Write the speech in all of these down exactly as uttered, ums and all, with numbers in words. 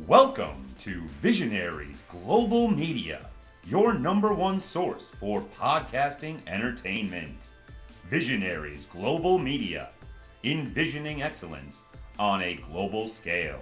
Welcome to Visionaries Global Media, your number one source for podcasting entertainment. Visionaries Global Media, envisioning excellence on a global scale.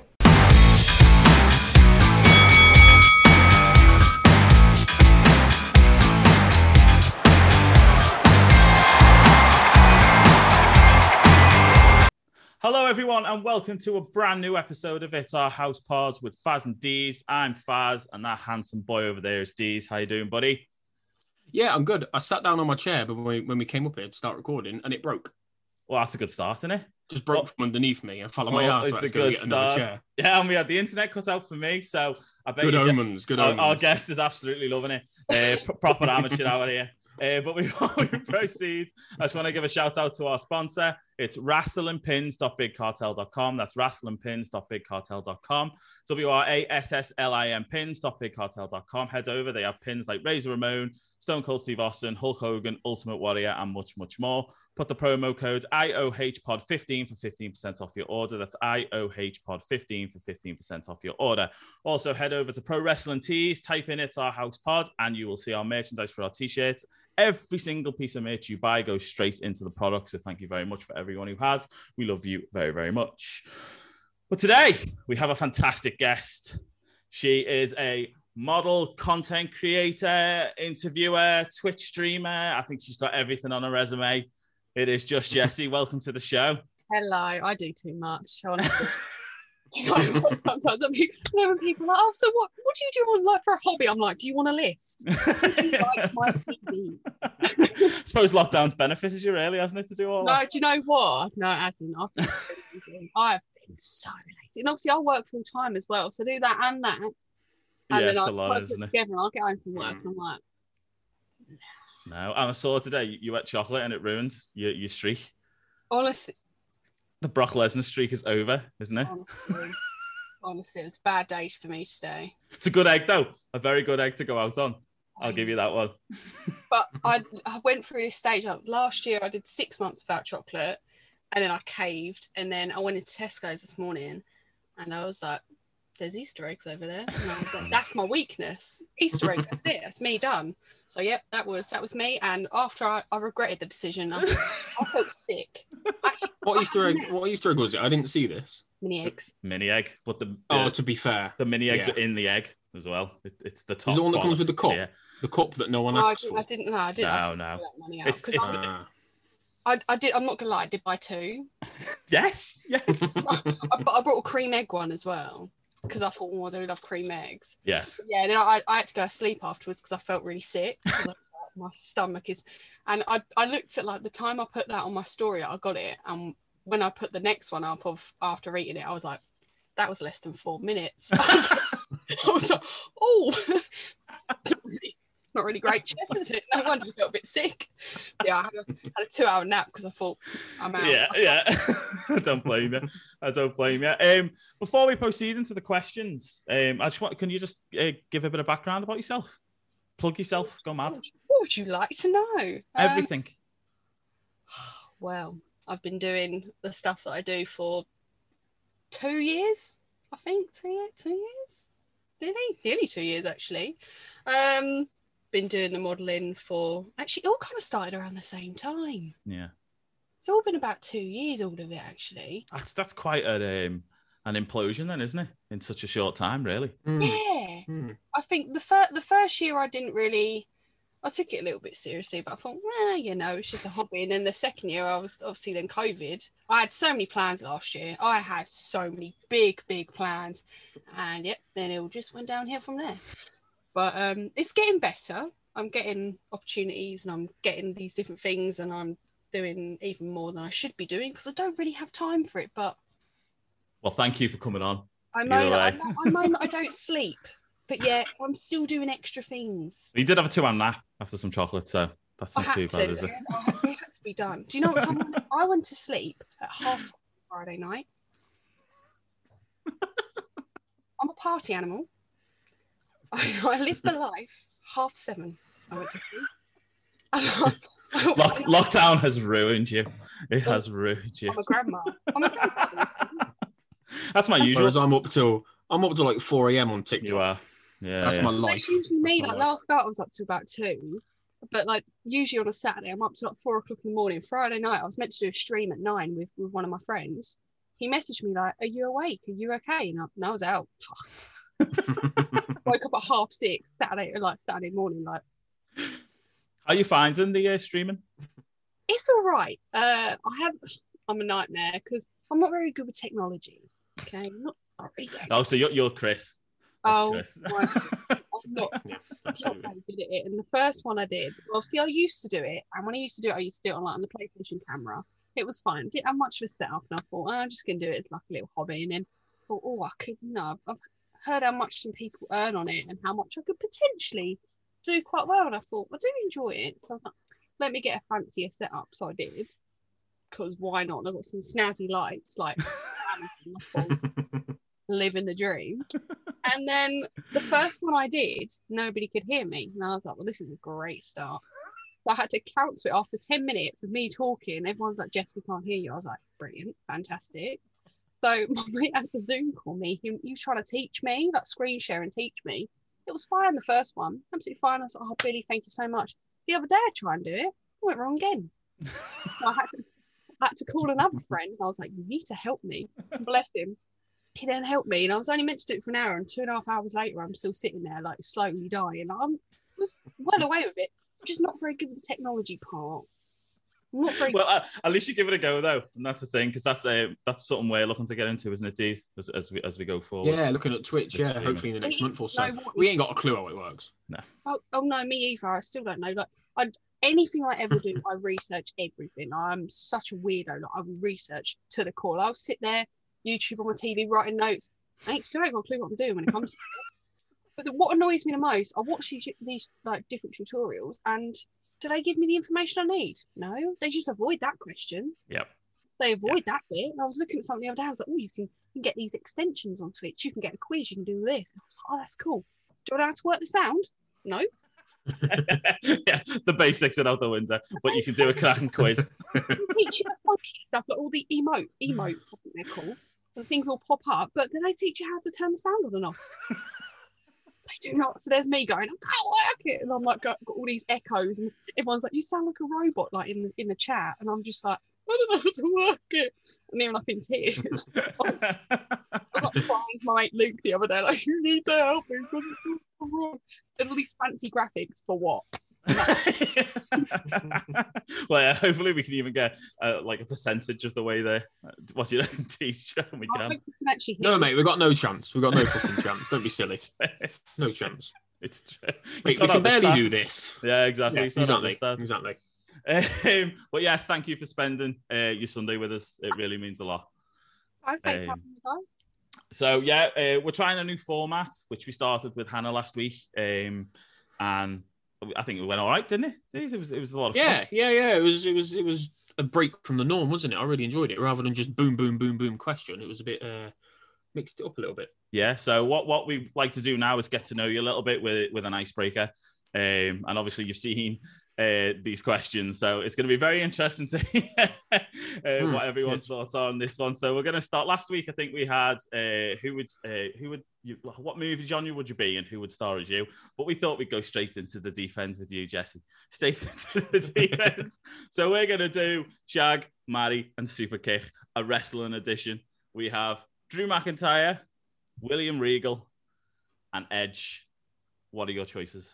Hello, everyone, and welcome to a brand new episode of It's Our House Pause with Faz and Deez. I'm Faz, and that handsome boy over there is Deez. How you doing, buddy? Yeah, I'm good. I sat down on my chair, but when we, when we came up here to start recording, and it broke. Well, that's a good start, isn't it? Just broke well, from underneath me and fell on my well, ass. It's So a good start. Chair. Yeah, and we had the internet cut out for me, so I bet good you omens. Good our, omens. our guest is absolutely loving it. Uh, p- proper amateur out here. Uh, but before we proceed, I just want to give a shout out to our sponsor. It's wrastle and pins dot big cartel dot com. That's wrastle and pins dot big cartel dot com. W R A S S L I M pins dot big cartel dot com. Head over. They have pins like Razor Ramon, Stone Cold Steve Austin, Hulk Hogan, Ultimate Warrior, and much, much more. Put the promo code I O H pod fifteen for fifteen percent off your order. That's I O H pod fifteen for fifteen percent off your order. Also, head over to Pro Wrestling Tees, type in It's Our House Pod, and you will see our merchandise for our t-shirts. Every single piece of merch you buy goes straight into the product. So thank you very much for everyone who has. We love you very, very much. But today we have a fantastic guest. She is a model, content creator, interviewer, Twitch streamer. I think she's got everything on her resume. It is Just Jessie. Welcome to the show. Hello. I do too much, honestly. You know, sometimes I mean, when people are like, oh, so what, what do you do on, like, for a hobby? I'm like, do you want a list? Like my T V. I suppose lockdown's benefited you, really, hasn't it, to do all no, that? No, do you know what? No, it hasn't. I've been, I've been so lazy. And obviously, I work full time as well. So do that and that. And yeah, then it's I a lot, isn't it? Together and I'll get home from work and I'm like, no. No, and I saw today you ate chocolate and it ruined your, your streak. Honestly. The Brock Lesnar streak is over, isn't it? Honestly, honestly, it was a bad day for me today. It's a good egg, though. A very good egg to go out on. I'll give you that one. But I, I went through this stage. Like, last year, I did six months without chocolate, and then I caved. And then I went into Tesco's this morning, and I was like, there's Easter eggs over there. And I was like, that's my weakness. Easter eggs, that's it. That's me done. So, yep, that was that was me. And after I, I regretted the decision, I, I felt sick. Actually, what Easter egg? What Easter egg was it? I didn't see this. Mini eggs. Mini egg, but the, the oh, to be fair, the mini eggs yeah. are in the egg as well. It, it's the top. Is it the one that comes with the cup? Yeah. The cup that no one oh, asks I, didn't, for. I didn't know. I didn't. No, I no. that money out, it's, it's I, the... I, I did. I'm not gonna lie. I did buy two. Yes, yes. I, I brought a cream egg one as well. Because I thought, oh, I do love cream eggs. Yes. Yeah, then I, I had to go to sleep afterwards because I felt really sick. I, my stomach is... And I, I looked at, like, the time I put that on my story, I got it. And when I put the next one up of after eating it, I was like, that was less than four minutes. I was like, I was like oh, it's not really great chest, is it? No wonder I felt a bit sick. Yeah, I had a, had a two-hour nap because I thought, I'm out. Yeah, yeah. I don't blame you. I don't blame you. Um, before we proceed into the questions, um, I just want, can you just uh, give a bit of background about yourself? Plug yourself. Go mad. What would you like to know? Everything. Um, well, I've been doing the stuff that I do for two years, I think. Two years? Two years? Nearly, nearly two years, actually. Um, been doing the modelling for... Actually, it all kind of started around the same time. Yeah. It's all been about two years, all of it, actually. That's that's quite a, um, an implosion then, isn't it? In such a short time, really. Mm. Yeah. Mm. I think the, fir- the first year I didn't really... I took it a little bit seriously, but I thought, well, you know, it's just a hobby. And then the second year, I was obviously then COVID. I had so many plans last year. I had so many big, big plans. And yep, then it all just went downhill from there. But um, it's getting better. I'm getting opportunities and I'm getting these different things and I'm doing even more than I should be doing because I don't really have time for it. But well, thank you for coming on. I moan, I, moan, I moan that I don't sleep. But yeah, I'm still doing extra things. You did have a two-hour nap after some chocolate, so that's not too bad, to, is it? I had, it had to be done. Do you know what time I went to sleep at half seven Friday night? I'm a party animal. I, I live the life. Half seven, I went to sleep. And I, Lock, lockdown has ruined you. It has ruined you. I'm a grandma. I'm a grandma. That's my usual. Whereas I'm up till I'm up to like four a.m. on TikTok. You are. Yeah. That's yeah. my life. That's usually me. That's my Like life. last start, I was up to about two. But like usually on a Saturday, I'm up to like four o'clock in the morning. Friday night, I was meant to do a stream at nine with, with one of my friends. He messaged me like, "Are you awake? Are you okay?" And I, and I was out. Woke up at half six Saturday, like Saturday morning. Like, How are you finding the uh, streaming? it's all right. Uh, I have. I'm a nightmare because I'm not very good with technology. Okay, I'm not sorry. Oh, so you're, you're Chris. That's Oh, Chris. my God. I'm not. Yeah, not absolutely. very good at it. And the first one I did, obviously I used to do it. And when I used to do it, I used to do it on like on the PlayStation camera. It was fine. Didn't have much of a setup. And I thought, oh, I'm just going to do it as like a little hobby. And then I thought, oh, I could, no, I've heard how much some people earn on it and how much I could potentially do quite well. And I thought, I do enjoy it. So I was like, let me get a fancier setup. So I did. Because why not? And I got some snazzy lights, like living the dream. And then the first one I did, nobody could hear me. And I was like, well, this is a great start. So I had to cancel it after ten minutes of me talking. Everyone's like, Jess, we can't hear you. I was like, brilliant, fantastic. So my mate had to Zoom call me. He, he was trying to teach me, like screen share and teach me. It was fine the first one, absolutely fine. I was like, oh, Billy, thank you so much. The other day I tried and do it. I went wrong again. So I had to, I had to call another friend. I was like, you need to help me. Bless him. He then helped me, and I was only meant to do it for an hour, and two and a half hours later, I'm still sitting there, like, slowly dying. I was well away with it, just not very good with the technology part. I'm not very Well, uh, at least you give it a go, though. And that's the thing, because that's uh, that's something we're looking to get into, isn't it, Deez, as, as, we, as we go forward? Yeah, looking at Twitch, yeah, Streaming. hopefully in the next We- month or so. no, what- We ain't got a clue how it works. Oh, oh no, me either. I still don't know. Like, I anything I ever do, I research everything. I'm such a weirdo. Like, I will research to the core. I'll sit there, YouTube on my T V, writing notes. I ain't still ain't got a clue what I'm doing when it comes to it. But the, what annoys me the most, I watch these, these like different tutorials, and do they give me the information I need? No, they just avoid that question. Yep. They avoid that bit. And I was looking at something the other day. I was like, oh, you can, you can get these extensions on Twitch. You can get a quiz. You can do this. And I was like, oh, that's cool. Do I know how to work the sound? No. Yeah, the basics are out the window, but you can do a cracking quiz. They teach you the funky stuff, like all the emote emotes, I think they're called. The things will pop up, but then they teach you how to turn the sound on and off. They do not. So there's me going, I don't like it, and I'm like got, got all these echoes, and everyone's like, you sound like a robot, like in the, in the chat, and I'm just like, I don't know how to work it, and then up in tears. I got crying to my mate Luke the other day, like, you need to help me because it's all wrong. Did all these fancy graphics for what? Well, yeah, hopefully we can even get uh, like a percentage of the way there. What do you reckon, Deez? We I can. hope you can actually hear No, me. mate, we've got no chance. We've got no fucking chance. Don't be silly. No chance. It's true. You Mate, sort we out can the barely stats. do this. Yeah, exactly. Yeah, You sort out the exactly. stats. Exactly. Um, but yes, thank you for spending uh, your Sunday with us. It really means a lot. I think Um, having you guys. So yeah, uh, we're trying a new format, which we started with Hannah last week, um, and I think it went all right, didn't it? It was it was a lot of Yeah, fun. yeah, yeah. It was, it was, it was a break from the norm, wasn't it? I really enjoyed it. Rather than just boom, boom, boom, boom question, it was a bit uh, mixed it up a little bit. Yeah. So what what we like to do now is get to know you a little bit with with an icebreaker, um, and obviously you've seen uh, these questions, so it's going to be very interesting to hear uh, Hmm, what everyone's yes. thoughts are on this one. So we're going to start. Last week, I think we had uh, who would uh, who would you, what movie genre would you be and who would star as you? But we thought we'd go straight into the defense with you, Jesse. Straight into the defense. So we're going to do Shag, Marry, and Super Kick, a wrestling edition. We have Drew McIntyre, William Regal, and Edge. What are your choices?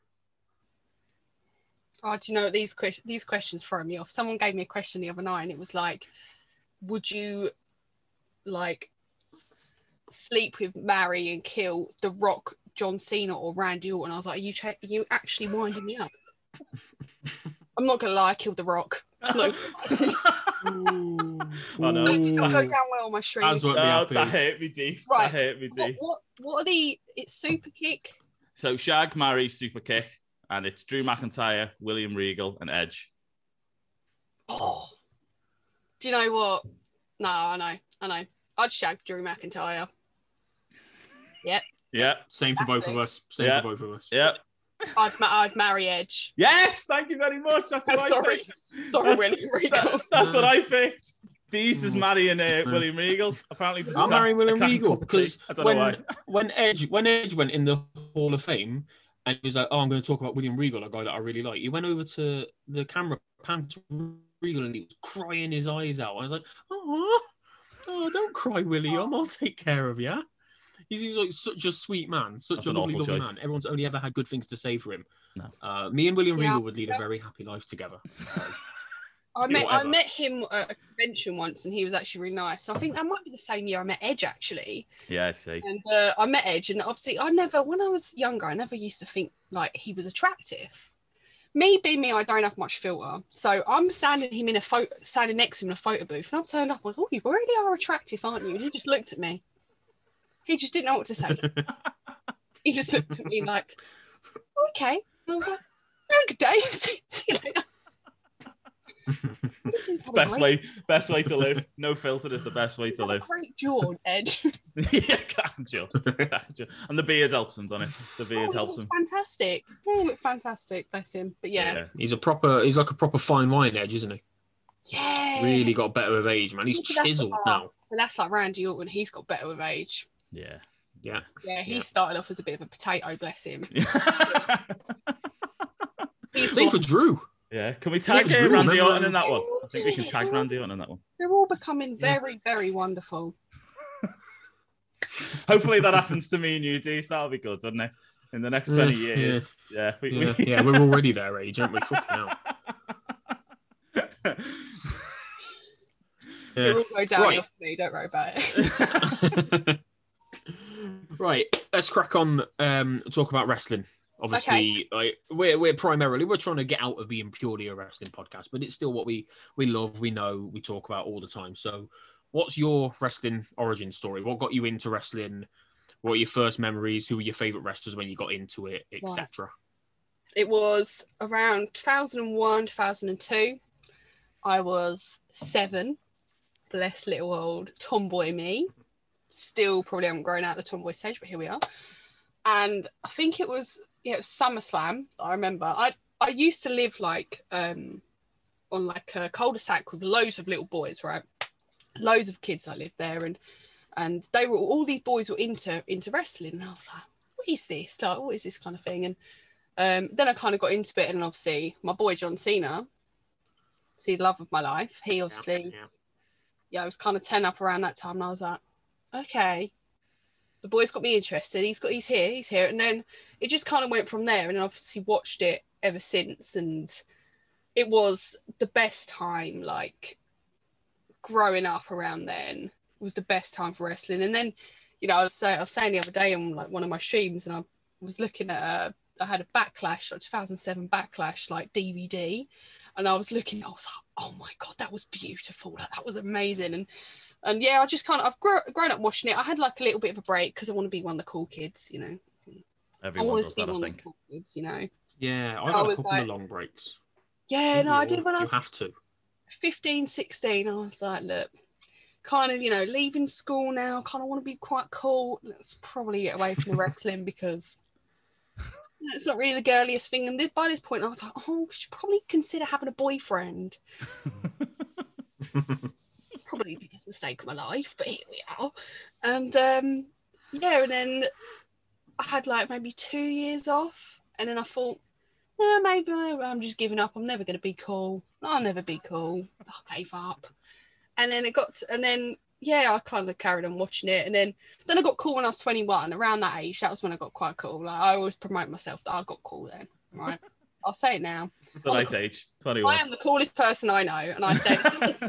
Oh, do you know what these que- these questions throw me off? Someone gave me a question the other night, and it was like, "Would you like sleep with, marry, and kill The Rock, John Cena, or Randy Orton?" I was like, "Are you tra- are you actually winding me up?" I'm not gonna lie, I killed The Rock. No, Ooh. Oh, no. that did not go Ooh. down well on my stream. As what be No, happy. that hurt me deep. Right. That hurt me What, deep. what what are the? It's Super Kick. So Shag, Marry, Super Kick, and it's Drew McIntyre, William Regal, and Edge. Oh, do you know what? No, I know, I know. I'd shag Drew McIntyre. Yeah, Same for both of us. Same Yeah. for both of us. yeah. I'd ma- I'd marry Edge. Yes, thank you very much. That's what I Sorry. picked. Sorry, William Regal. That- that's what I picked. Deez is marrying uh, William Regal. Apparently, doesn't I'm crack- marrying William a cracking Regal cup of tea. because I don't know why. when when Edge when Edge went in the Hall of Fame and he was like, "Oh, I'm going to talk about William Regal, a guy that I really like." He went over to the camera, panned to Regal, and he was crying his eyes out. I was like, "Oh, oh, don't cry, William. I'll take care of you." He's, he's like such a sweet man, such That's a an lovely, awful lovely choice. man. Everyone's only ever had good things to say for him. No. Uh, me and William Yeah. Regal would lead a very happy life together. Um, I met I whatever. met him at a convention once, and he was actually really nice. I think that might be the same year I met Edge actually. Yeah, I see. And uh, I met Edge, and obviously, I never, when I was younger, I never used to think like he was attractive. Me being me, I don't have much filter, so I'm standing him in a photo, standing next to him in a photo booth, and I turned up. I was, "Oh, you really are attractive, aren't you?" And he just looked at me. He just didn't know what to say. He just looked at me like, "Okay." And I was like, "Have a good day. See you later." It's best way, best way to live. No filter is the best way to live. Great jaw, Edge. Yeah, can't you? Can't you? And the beard helps him, doesn't it? The beard Oh, he helps looked him. fantastic. Oh, he looked fantastic. Bless him. But yeah, He's a proper. He's like a proper fine wine Edge, isn't he? yeah. Really got better with age, man. He's Look at that chiseled bar. now. But that's like Randy Orton. He's got better with age. Yeah. Yeah. Yeah, he Yeah. started off as a bit of a potato. Bless him. Yeah. He's Same for Drew. Yeah. Can we tag Yeah, uh, Randy remember- Orton in that one? I think we can tag Randy Orton in that one. They're all becoming very, very wonderful. Hopefully that happens to me and you, Dees. That'll be good, doesn't it? In the next twenty Yeah, years. Yeah. We, Yeah, we... yeah, we're already their age, aren't we? Fucking hell. They'll Yeah. all go downhill Right. for me. Don't worry about it. Right, let's crack on. Um, talk about wrestling. Obviously, like, we're we're primarily we're trying to get out of being purely a wrestling podcast, but it's still what we we love, we know, we talk about all the time. So, what's your wrestling origin story? What got you into wrestling? What are your first memories? Who were your favorite wrestlers when you got into it, et cetera? It was around two thousand one, two thousand two. I was seven. Bless little old tomboy me. Still probably haven't grown out of the tomboy stage, but here we are. And I think it was, yeah, it was SummerSlam. I remember. I I used to live like um on like a cul-de-sac with loads of little boys, right? Loads of kids that lived there, and and they were all these boys were into into wrestling, and I was like, what is this? Like, what is this kind of thing? And um, then I kind of got into it, and obviously my boy John Cena, see, the love of my life. He obviously, yeah, Yeah. yeah I was kind of ten up around that time, and I was like, okay, the boy's got me interested. He's got, he's here, he's here, and then it just kind of went from there. And obviously watched it ever since, and it was the best time. Like growing up around then was the best time for wrestling. And then, you know, I was saying, I was saying the other day on like one of my streams, and I was looking at a, I had a Backlash, like two thousand seven Backlash, like D V D, and I was looking, I was like, oh my god, that was beautiful, like, that was amazing. And and yeah, I just kind of, I've grown, grown up watching it. I had like a little bit of a break because I want to be one of the cool kids, you know. I Everyone wanted does to be that, I one of think. the cool kids, you know. Yeah, I I've had a was couple like- of long breaks. Yeah, no, I did when I You was have to. fifteen, sixteen. I was like, look, kind of, you know, leaving school now, kind of want to be quite cool. Let's probably get away from the wrestling because you know, it's not really the girliest thing. And by this point, I was like, oh, we should probably consider having a boyfriend. Probably the biggest mistake of my life, but here we are. And um, yeah, and then I had like maybe two years off, and then I thought, yeah, maybe I'm just giving up. I'm never going to be cool. I'll never be cool. I gave up. And then it got, to, and then yeah, I kind of carried on watching it, and then then I got cool when I was twenty-one. Around that age, that was when I got quite cool. Like I always promote myself that I got cool then, right? I'll say it now. It's a nice age. twenty-one. I am the coolest person I know, and I said,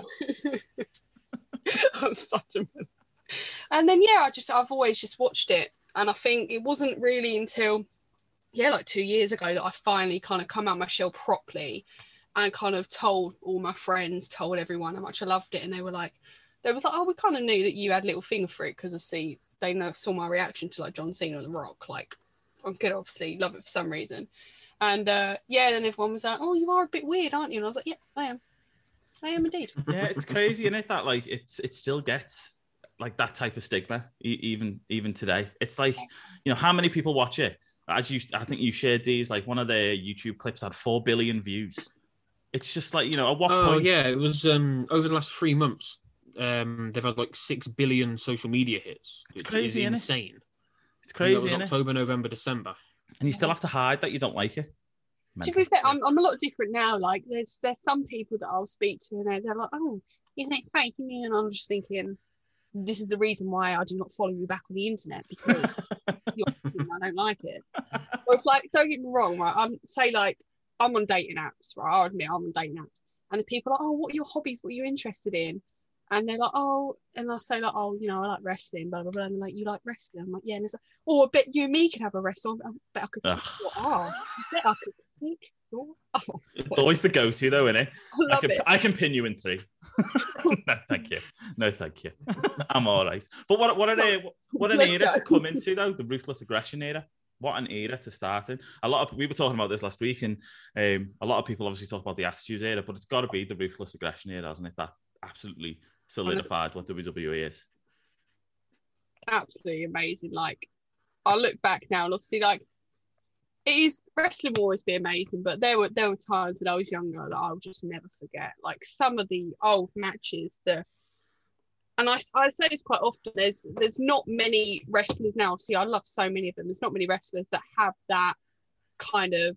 I'm such a. And then yeah, I just I've always just watched it, and I think it wasn't really until yeah, like two years ago that I finally kind of come out my shell properly, and kind of told all my friends, told everyone how much I loved it, and they were like, they was like, oh, we kind of knew that you had a little thing for it because of see they know saw my reaction to like John Cena and The Rock, like I'm gonna obviously love it for some reason. And uh, yeah, then everyone was like, "Oh, you are a bit weird, aren't you?" And I was like, "Yeah, I am. I am indeed." Yeah, it's crazy, isn't it? That like it's it still gets like that type of stigma e- even even today. It's like, you know, how many people watch it? As you, I think you shared these. Like one of their YouTube clips had four billion views. It's just like, you know, at what Oh point? yeah, it was um over the last three months. um, they've had like six billion social media hits. It's crazy, isn't it? insane. It's crazy, That was isn't October, it? November, December. And you still have to hide that you don't like it. To be fair, I'm, I'm a lot different now. Like, there's there's some people that I'll speak to, and they're, they're like, "Oh, isn't it fake?" And I'm just thinking, this is the reason why I do not follow you back on the internet, because you're, I don't like it. Or if, like, don't get me wrong, right? I'm say like I'm on dating apps, right? I'll admit I'm on dating apps, and the people are like, "Oh, what are your hobbies? What are you interested in?" And they're like, "Oh," and I'll say like, "Oh, you know, I like wrestling, blah blah blah." And they're like, "You like wrestling?" I'm like, "Yeah." And it's like, "Oh, I bet you and me could have a wrestle. I bet I could kick your ass. I bet I could kick your ass." It's always the go-to, though, isn't it? I love I can, it. I can pin you in three. No, thank you. No, thank you. I'm all right. But what what an what an Let's era go. to come into, though, the ruthless aggression era. What an era to start in. A lot of we were talking about this last week, and um, a lot of people obviously talk about the Attitude Era, but it's got to be the ruthless aggression era, hasn't it? That absolutely solidified what W W E is. Absolutely amazing. Like, I look back now, and obviously, like, it is wrestling will always be amazing, but there were there were times when I was younger that I'll just never forget. Like some of the old matches, the and I, I say this quite often. There's there's not many wrestlers now. See, I love so many of them. There's not many wrestlers that have that kind of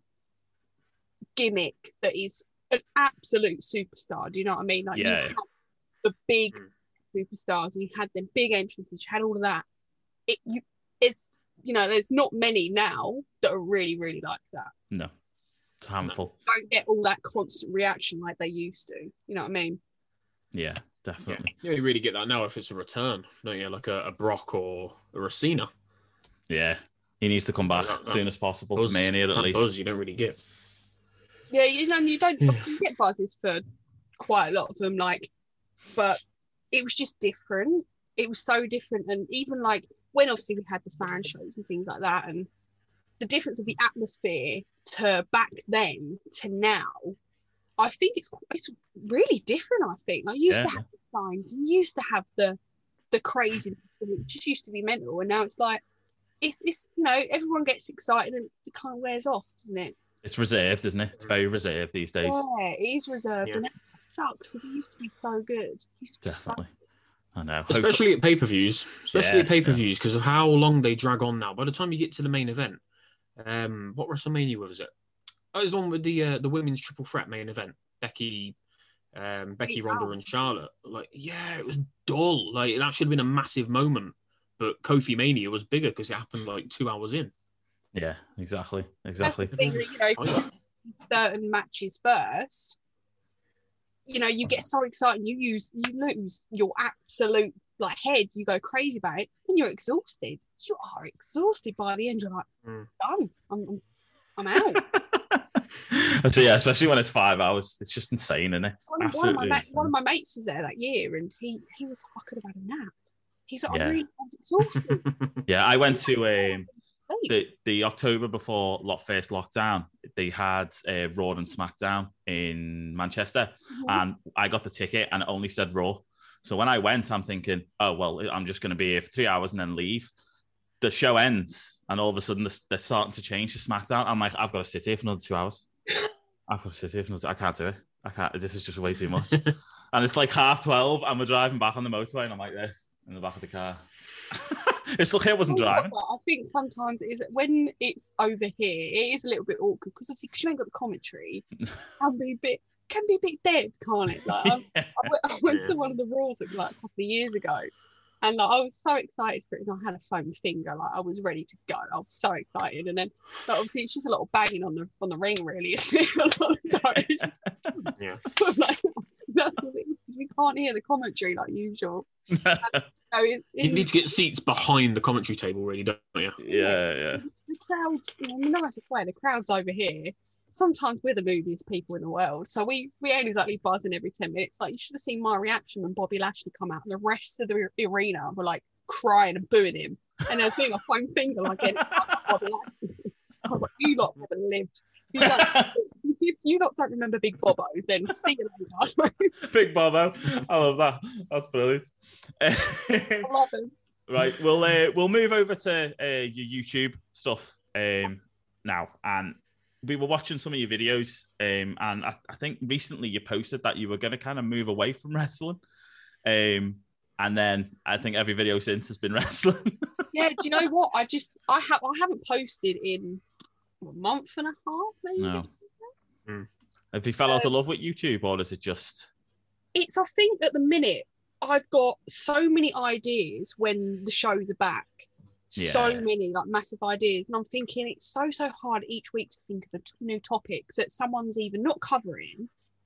gimmick that is an absolute superstar. Do you know what I mean? Like Yeah. you had the big superstars, and you had them big entrances. You had all of that. It you it's you know there's not many now that are really really like that. No, it's a handful. Don't get all that constant reaction like they used to. You know what I mean? Yeah, definitely. Yeah, you really get that now if it's a return, don't you? Like a, a Brock or a Cena. Yeah, he needs to come back That- that as soon as possible. Buzz, Mania, at that least. buzz you don't really get. Yeah, you know, you don't Yeah. obviously get buzzes for quite a lot of them, like, but it was just different. It was so different, and even like when obviously we had the fan shows and things like that, and the difference of the atmosphere to back then to now, I think it's it's really different. I think like you used Yeah. to have the signs, you used to have the the crazy, it just used to be mental, and now it's like it's it's you know everyone gets excited and it kind of wears off, doesn't it? It's reserved, isn't it? It's very reserved these days. Yeah, it is reserved, Yeah. and that sucks. It used to be so good. It used to be so Definitely. I know. Hopefully- Especially at pay-per-views. Especially Yeah, at pay-per-views, because of how long they drag on now. By the time you get to the main event, um, what WrestleMania was it? Oh, it was the one with the uh, the women's triple threat main event. Becky, um, Becky, Eight Ronda, hours. and Charlotte. Like, yeah, it was dull. Like that should have been a massive moment. But Kofi Mania was bigger because it happened like two hours in. Yeah, exactly. That's Exactly. the thing that, you know, if you do certain matches first, you know, you get so excited, you use, you lose your absolute like head, you go crazy about it, and you're exhausted. You are exhausted by the end. You're like, Mm. done. I'm, I'm, I'm out. So yeah, especially when it's five hours, it's just insane, isn't it? one, of- one of my Absolutely. ma- insane. one of my mates was there that year, and he he was I could have had a nap. He's like, Yeah. I really I was exhausted. Yeah, I went to um, Sleep. the the October before lock first lockdown. They had uh, Raw and SmackDown in Manchester, Mhm. and I got the ticket, and it only said Raw. So when I went, I'm thinking, oh well, I'm just going to be here for three hours and then leave. The show ends, and all of a sudden they're, they're starting to change to SmackDown. I'm like, I've got to sit here for another two hours. I've got to sit here for another. I can't do it. I can't. This is just way too much. And it's like half twelve, and we're driving back on the motorway, and I'm like this in the back of the car. It's lucky I wasn't Well, driving. I think sometimes it is when it's over here, it is a little bit awkward because obviously because you ain't got the commentary, can be a bit can be a bit dead, can't it? Like I, I went, I went to one of the Raws like a couple of years ago, and like, I was so excited for it, and I had a foam finger, like I was ready to go. I was so excited, and then but obviously it's just a lot of banging on the on the ring, really, isn't it? A lot of time. Yeah. I'm like, that's the thing. We can't hear the commentary like usual. So it, You it, need to get seats behind the commentary table, really, don't you? Yeah, yeah. the crowds, you know, in the nicest way, the crowds over here, sometimes we're the moodiest people in the world. So we, we ain't exactly buzzing every ten minutes. Like, you should have seen my reaction when Bobby Lashley come out, and the rest of the arena were like crying and booing him. And I was doing a foam finger like getting Bobby Lashley. I was like, you lot haven't lived. You lot, if you lot don't remember Big Bobo, then see you later. Big Bobo. I love that. That's brilliant. I love him. Right, we'll uh, we'll move over to uh, your YouTube stuff um, now, and we were watching some of your videos, um, and I, I think recently you posted that you were going to kind of move away from wrestling. Um, and then I think every video since has been wrestling. Yeah, do you know what? I just I have I haven't posted in a month and a half, maybe. No. Mm. Have you fell out of Um, love with YouTube, or is it just? It's I think at the minute I've got so many ideas when the shows are back. So Yeah. many like massive ideas, and I'm thinking it's so so hard each week to think of a t- new topic that someone's either not covering,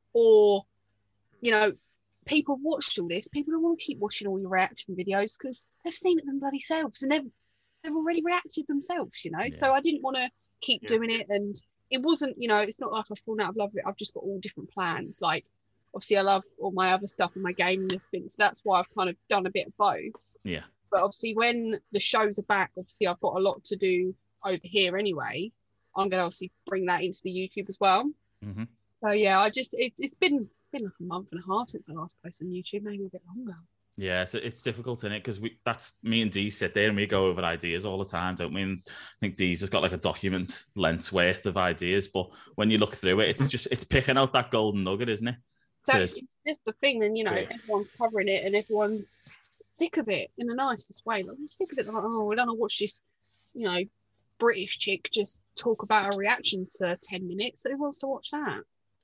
or you know, people have watched all this. People don't want to keep watching all your reaction videos because they've seen it them bloody selves, and they've they've already reacted themselves, you know. Yeah. So I didn't want to keep Yeah. doing it, and it wasn't, you know, it's not like I've fallen out of love with it. I've just got all different plans. Like obviously, I love all my other stuff and my gaming and everything, so that's why I've kind of done a bit of both. Yeah. But obviously, when the shows are back, obviously I've got a lot to do over here anyway. I'm going to obviously bring that into the YouTube as well. Mm-hmm. So yeah, I just it, it's been been like a month and a half since I last posted on YouTube, maybe a bit longer. Yeah, so it's difficult, isn't it? Because we that's me and Dee sit there and we go over ideas all the time, don't we? And I think Dee's has got like a document length worth of ideas, but when you look through it, it's just it's picking out that golden nugget, isn't it? That's To- it's just the thing, and you know, Yeah. everyone's covering it, and everyone's sick of it in the nicest way. Like they're sick of it. Like, oh, we don't want to watch this, you know, British chick just talk about her reactions for ten minutes. Who wants to watch that?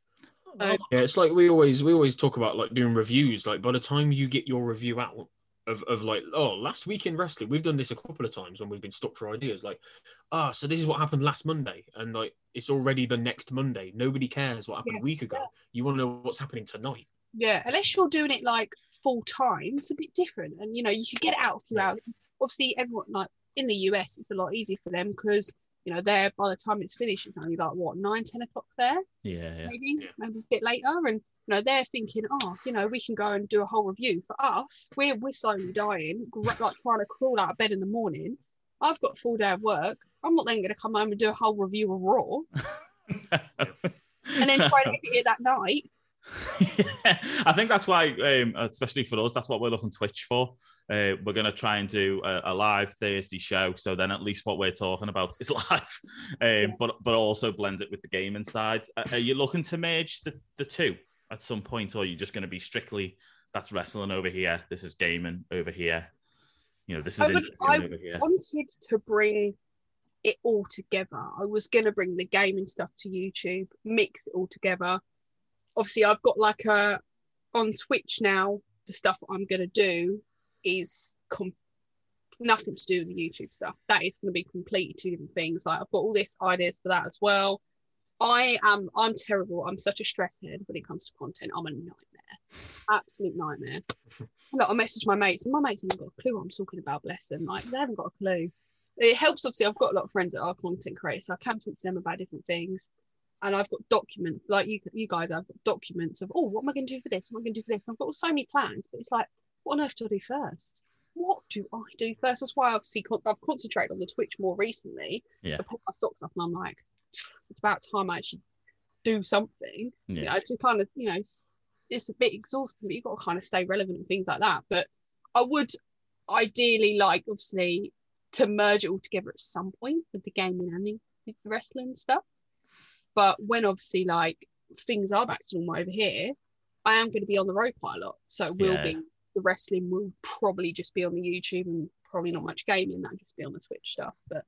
So, Yeah, it's like we always we always talk about like doing reviews. Like by the time you get your review out of, of like, oh, last week in wrestling, we've done this a couple of times when we've been stuck for ideas. Like, ah, so this is what happened last Monday, and like it's already the next Monday. Nobody cares what happened Yeah. a week ago. You want to know what's happening tonight. yeah, unless you're doing it like full time, it's a bit different, and you know, you could get it out a few Yeah. hours. Obviously, everyone like in the U S, it's a lot easier for them because you know, there by the time it's finished, it's only like what nine, ten o'clock there. yeah, yeah. maybe Yeah. maybe a bit later, and you know they're thinking, oh, you know, we can go and do a whole review. For us, we're we're slowly dying, gr- like trying to crawl out of bed in the morning. I've got a full day of work. I'm not then going to come home and do a whole review of Raw and then try to edit it that night. I think that's why, um, especially for us, that's what we're looking Twitch for. Uh, we're going to try and do a, a live Thursday show, so then at least what we're talking about is live, um, but but also blend it with the gaming side. Uh, are you looking to merge the, the two at some point, or are you just going to be strictly that's wrestling over here, this is gaming over here? You know, this is I would- entertainment I over here. wanted to bring it all together. I was going to bring the gaming stuff to YouTube, mix it all together. Obviously, I've got like a on Twitch now. The stuff I'm going to do is com- nothing to do with the YouTube stuff. That is going to be completely two different things. Like I've got all this ideas for that as well. I am I'm terrible. I'm such a stress head when it comes to content. I'm a nightmare, absolute nightmare. Look, I message my mates, and my mates haven't got a clue what I'm talking about. Bless them, like they haven't got a clue. It helps. Obviously, I've got a lot of friends that are content creators, so I can talk to them about different things. And I've got documents, like you, you guys. I've got documents of, oh, what am I going to do for this? What am I going to do for this? And I've got so many plans, but it's like, what on earth do I do first? What do I do first? That's why obviously con- I've concentrated on the Twitch more recently. Yeah. I put my socks up, and I'm like, it's about time I actually do something. Yeah. You know, to kind of, you know, it's, it's a bit exhausting, but you've got to kind of stay relevant and things like that. But I would ideally like, obviously, to merge it all together at some point with the gaming and the, the wrestling stuff. But when obviously like things are back to normal over here, I am going to be on the road quite a lot. So it will Yeah. be, the wrestling will probably just be on the YouTube and probably not much gaming. That'll just be on the Twitch stuff. But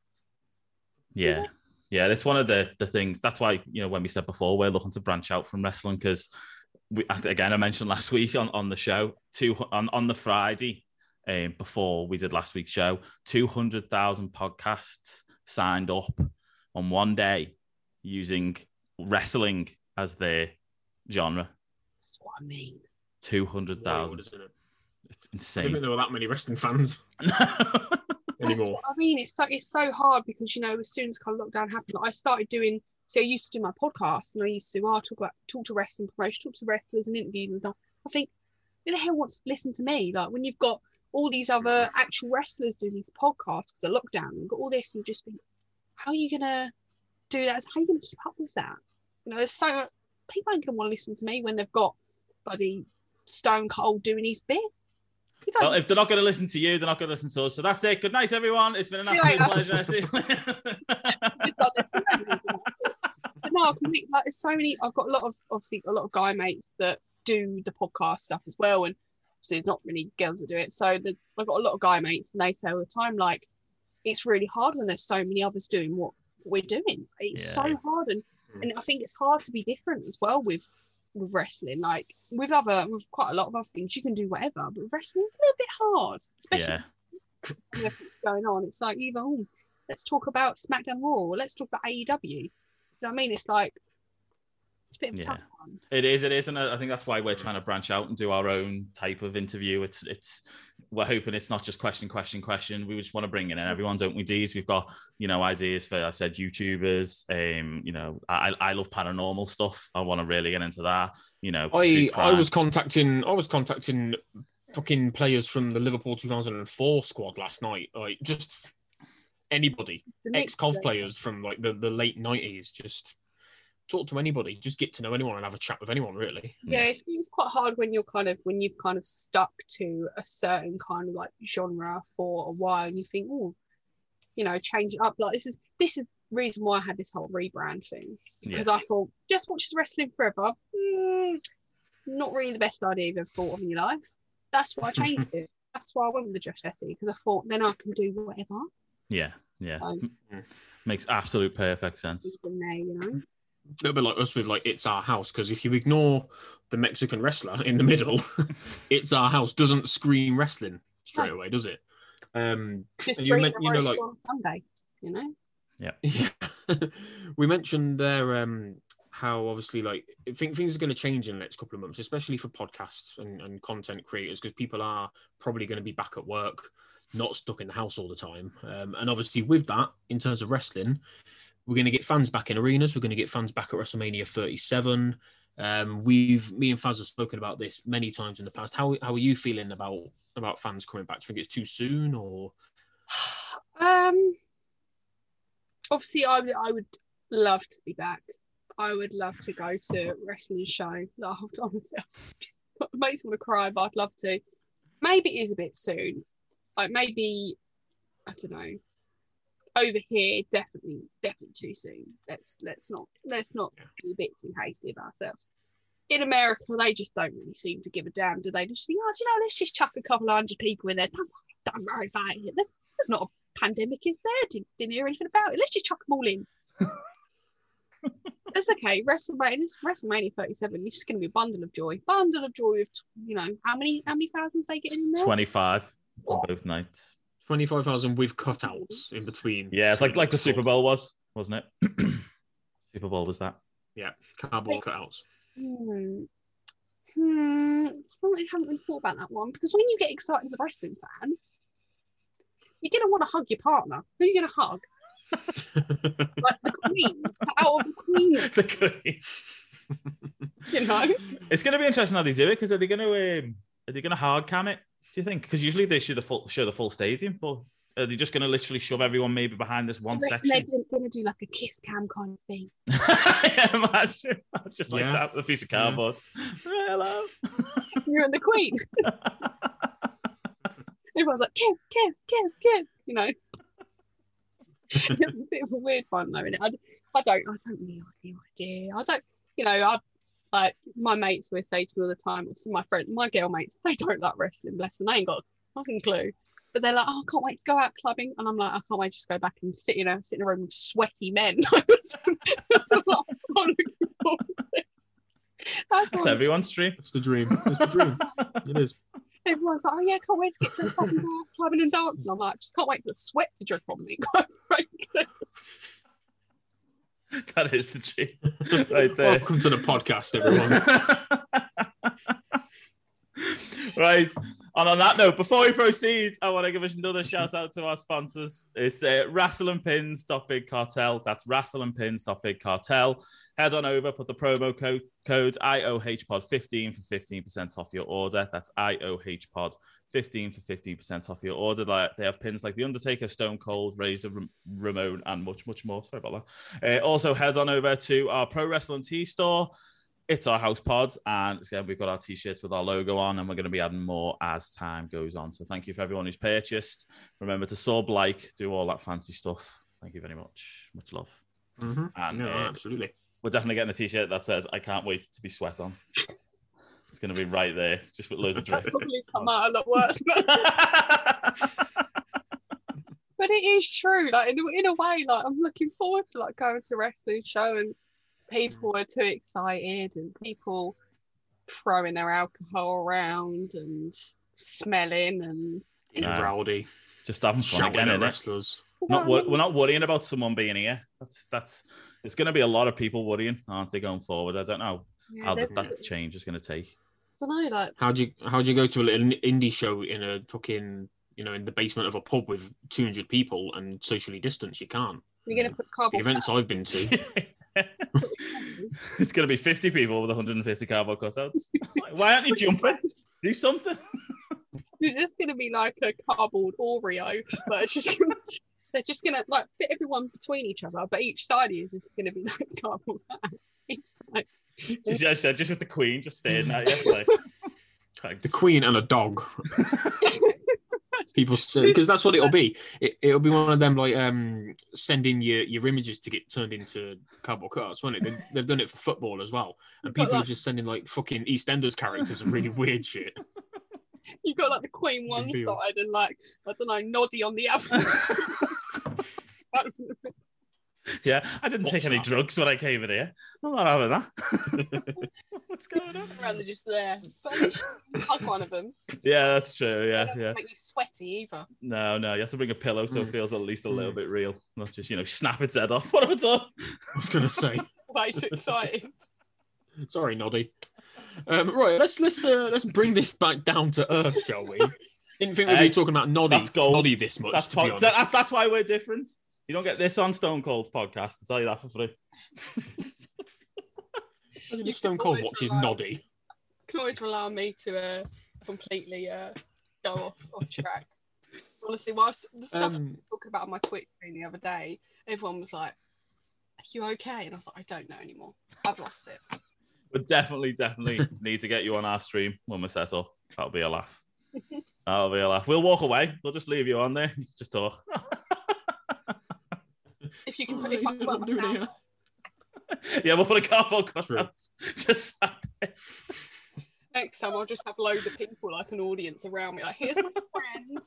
Yeah. Yeah, it's one of the the things. That's why, you know, when we said before, we're looking to branch out from wrestling because, we again, I mentioned last week on, on the show, two on, on the Friday um, before we did last week's show, two hundred thousand podcasts signed up on one day using wrestling as their genre. that's what I mean. two hundred thousand. Isn't it? It's I didn't insane. think there were that many wrestling fans That's anymore. what I mean. It's so it's so hard because, you know, as soon as kind of lockdown happened, like, I started doing. So I used to do my podcast, and I used to oh, talk about talk to wrestling promotion, talk to wrestlers and interviews and stuff. I think, who the hell wants to listen to me? Like when you've got all these other actual wrestlers doing these podcasts because of lockdown, and you've got all this, and you just think, how are you gonna do that? How are you gonna keep up with that? You know, there's so people ain't gonna want to listen to me when they've got bloody Stone Cold doing his bit. You don't- Well, if they're not going to listen to you, they're not going to listen to us. So that's it. Good night, everyone. It's been an See you absolute later. pleasure. See you Just like this. But no, I completely, like there's so many. I've got a lot of obviously a lot of guy mates that do the podcast stuff as well, and So there's not many girls that do it. So there's, I've got a lot of guy mates, and they say all the time, like, it's really hard when there's so many others doing what we're doing. It's Yeah. so hard, and and I think it's hard to be different as well with with wrestling. Like with other, with quite a lot of other things, you can do whatever, but wrestling's a little bit hard, especially Yeah. with what's going on. It's like either oh, let's talk about SmackDown Raw, or let's talk about A E W. So I mean, it's like it's a bit of a Yeah. tough one. It is, it is, and I think that's why we're trying to branch out and do our own type of interview. It's, it's, we're hoping it's not just question, question, question. We just want to bring in everyone, don't we, Dees? We've got, you know, ideas for, I said, YouTubers. Um, you know, I, I love paranormal stuff. I want to really get into that. You know, I, I was contacting, I was contacting fucking players from the Liverpool two thousand four squad last night. Like just anybody, ex cosplayers from like the, the late nineties. Just talk to anybody, just get to know anyone and have a chat with anyone, really. Yeah, it's, it's quite hard when you're kind of when you've kind of stuck to a certain kind of like genre for a while, and you think, oh, you know, change it up. Like this is this is the reason why I had this whole rebrand thing, because yeah. I thought just watch wrestling forever. Mm, not really the best idea you've ever thought of in your life. That's why I changed it. That's why I went with the Josh Essie, because I thought then I can do whatever. Yeah, yeah, um, makes absolute perfect sense. From there, you know. A little bit like us with like It's Our House, because if you ignore the Mexican wrestler in the middle, It's Our House doesn't scream wrestling straight no. away, does it? Um, Just you, meant, you know, like on Sunday, you know. Yeah. yeah. We mentioned there um, how obviously like I think things are going to change in the next couple of months, especially for podcasts and, and content creators, because people are probably going to be back at work, not stuck in the house all the time. Um, and obviously with that, in terms of wrestling, we're going to get fans back in arenas. We're going to get fans back at WrestleMania thirty-seven. Um, we've, me and Faz have spoken about this many times in the past. How how are you feeling about about fans coming back? Do you think it's too soon, or? Um, obviously, I would I would love to be back. I would love to go to a wrestling show. Like, honestly, it makes me want to cry, but I'd love to. Maybe it is a bit soon. Like maybe I don't know. Over here, definitely, definitely too soon. Let's let's not let's not be a bit too hasty of ourselves. In America, they just don't really seem to give a damn, do they? They just think, oh, do you know, let's just chuck a couple of hundred people in there. Don't, don't worry about it. There's, there's not a pandemic, is there? Didn't, didn't hear anything about it. Let's just chuck them all in. It's okay. WrestleMania, this WrestleMania thirty-seven is just going to be a bundle of joy. Bundle of joy of, you know, how many how many thousands they getting in there? twenty-five on both nights. twenty-five thousand with cutouts in between. Yeah, it's like like the Super Bowl was, wasn't it? Super Bowl was that. Yeah, cardboard cutouts. Hmm. Hmm. I haven't really thought about that one, because when you get excited as a wrestling fan, you're going to want to hug your partner. Who are you going to hug? Like the Queen. Out of the Queen. The Queen. You know? It's going to be interesting how they do it, because are they going to um, are they going to hard cam it? Do you think? Because usually they show the full show the full stadium, but are they just going to literally shove everyone maybe behind this one they're, section? They're going to do like a kiss cam kind of thing. Yeah, imagine. Just like yeah. that with a piece of cardboard. Yeah. Hello. You're the Queen. Everyone's like, kiss, kiss, kiss, kiss. You know. It's a bit of a weird one though, isn't it? I, I don't, I don't really have any idea. I don't, you know, I like my mates will say to me all the time, my friend, my girl mates, they don't like wrestling, bless them, they ain't got a fucking clue. But they're like, oh, I can't wait to go out clubbing. And I'm like, I can't wait to just go back and sit in a sit in a room with sweaty men. That's what I'm looking forward to. That's, That's everyone's dream. It's the dream. It's the dream. It is. Everyone's like, oh yeah, I can't wait to get to the fucking go out clubbing and dancing. I'm like, I just can't wait for the sweat to drip on me. That is the dream. Right there. Welcome to the podcast, everyone. Right. And on that note, before we proceed, I want to give another shout out to our sponsors. It's uh, wrestle and pins dot big cartel. That's wrestle and pins dot big cartel. Head on over, put the promo code, code I O H pod fifteen for fifteen percent off your order. That's I O H pod fifteen for fifteen percent off your order. Like, they have pins like The Undertaker, Stone Cold, Razor, Ramon, and much, much more. Sorry about that. Uh, also, head on over to our Pro Wrestling Tee store. It's Our House Pod, and again, we've got our t-shirts with our logo on, and we're going to be adding more as time goes on. So thank you for everyone who's purchased. Remember to sub, like, do all that fancy stuff. Thank you very much. Much love. Mm-hmm. And no, uh, absolutely. We're definitely getting a t-shirt that says, I can't wait to be sweat on. That's, It's going to be right there, just with loads of drift. Probably come out a lot worse. But it is true. Like in, in a way, like I'm looking forward to like going to a wrestling show and people are too excited and people throwing their alcohol around and smelling and Nah. Rowdy. Just having fun Shouting again, at innit? wrestlers. Not wor- we're not worrying about someone being here. That's that's. There's going to be a lot of people worrying, aren't they, going forward? I don't know yeah, how there's- that, that change is going to take. I don't know, like How'd you how'd you go to a little indie show in a fucking you know in the basement of a pub with two hundred people and socially distanced? You can't. you're gonna put The cardboard events I've been to. It's going to be fifty people with one hundred fifty cardboard cutouts. Like, why aren't you jumping? Do something. You're just gonna be like a cardboard Oreo, but it's just gonna, they're just gonna like fit everyone between each other, but each side is just gonna be like cardboard cutouts each side. Just, just, just with the Queen just staring at you. Like, thanks. The Queen and a dog. People say because that's what it'll be. It, it'll be one of them like um sending your, your images to get turned into cardboard cutouts, won't it? They've, they've done it for football as well, and people like- are just sending like fucking EastEnders characters and really weird shit. You've got like the Queen one Reveal. side and like I don't know, Noddy on the other. Yeah, I didn't take any What's that? drugs when I came in here. I'm not having that. What's going on? Around they're just there. But at least you hug one of them. Yeah, that's true. They Yeah, don't yeah. make you sweaty either. No, no, you have to bring a pillow so it Mm. feels at least a little Mm. bit real, not just you know snap its head off. What have I done? I was gonna say. Way too exciting. Sorry, Noddy. Um, right, let's let's uh, let's bring this back down to earth, shall we? Didn't think we'd Hey, be talking about Noddy, that's gold. Noddy this much. That's, to be po- honest. that's that's why we're different. You don't get this on Stone Cold's podcast. I'll tell you that for free. Imagine You if Stone can Cold always watches rely- Noddy. You can always rely on me to uh, completely uh, go off, off track. Honestly, whilst the stuff I was Um, talking about on my Twitch stream the other day, everyone was like, "Are you okay?" And I was like, "I don't know anymore. I've lost it." We definitely, definitely need to get you on our stream when we're set up. That'll be a laugh. That'll be a laugh. We'll walk away. We'll just leave you on there. You can just talk. If you can Oh, put, if you I can don't put do my sound it, on. Yeah, we'll put a cardboard True. cutout. Just Next time, I'll just have loads of people like an audience around me. Like, here's my friends.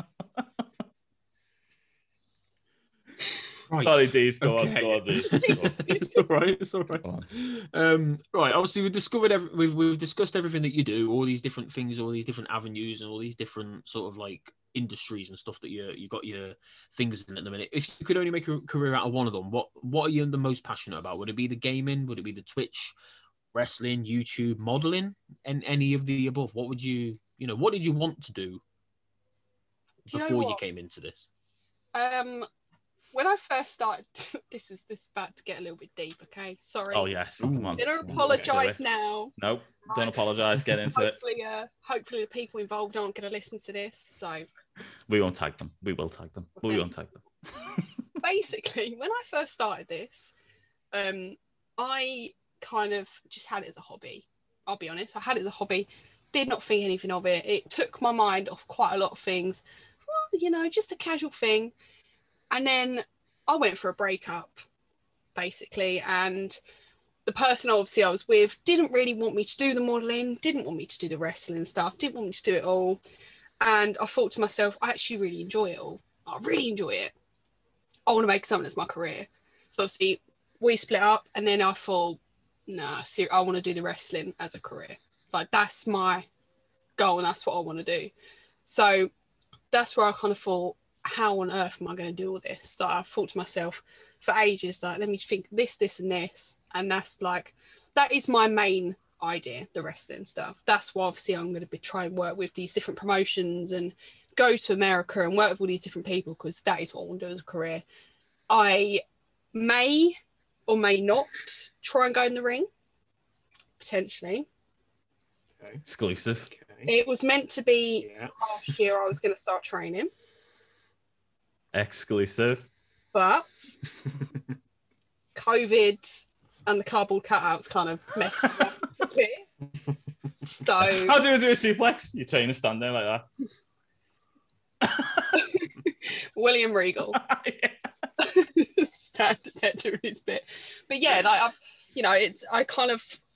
right. sorry, Deez. Go Okay. on, go on, Deez. Go on. It's all right. It's all right. Go on. Um, right. Obviously, we've discovered every, we've we've discussed everything that you do, all these different things, all these different avenues, and all these different sort of like industries and stuff that you you got your fingers in at the minute. If you could only make a career out of one of them, what what are you the most passionate about? Would it be the gaming? Would it be the Twitch, wrestling, YouTube, modeling, and any of the above? What would you you know? What did you want to do Do you know before you what? came into this? Um, when I first started, this is this is about to get a little bit deep. Okay, sorry. Oh, yes. Come on. I don't Let's do apologise it. now. Nope. Don't apologise. Get into it. Hopefully, uh, hopefully the people involved aren't going to listen to this. So We won't tag them. We will tag them. But we won't tag them. basically, when I first started this, um, I kind of just had it as a hobby. I'll be honest. I had it as a hobby. Did not think anything of it. It took my mind off quite a lot of things. Well, you know, just a casual thing. And then I went for a breakup, basically. And the person obviously I was with didn't really want me to do the modelling, didn't want me to do the wrestling stuff, didn't want me to do it all. And I thought to myself, I actually really enjoy it all. I really enjoy it. I want to make something as my career. So obviously we split up and then I thought, nah, ser- I want to do the wrestling as a career. Like that's my goal and that's what I want to do. So that's where I kind of thought, how on earth am I going to do all this? So I thought to myself for ages, like, let me think this, this and this. And that's like, that is my main idea, the wrestling stuff. That's why obviously I'm going to be trying to work with these different promotions and go to America and work with all these different people because that is what I want to do as a career. I may or may not try and go in the ring, potentially. Okay. Exclusive. Okay. It was meant to be Yeah. last year I was going to start training, Exclusive. but COVID and the cardboard cutouts kind of messed me up a bit. So How do you do a suplex? You train to stand there like William Regal that. stand there doing his bit, but yeah, like I've, you know, it's I kind of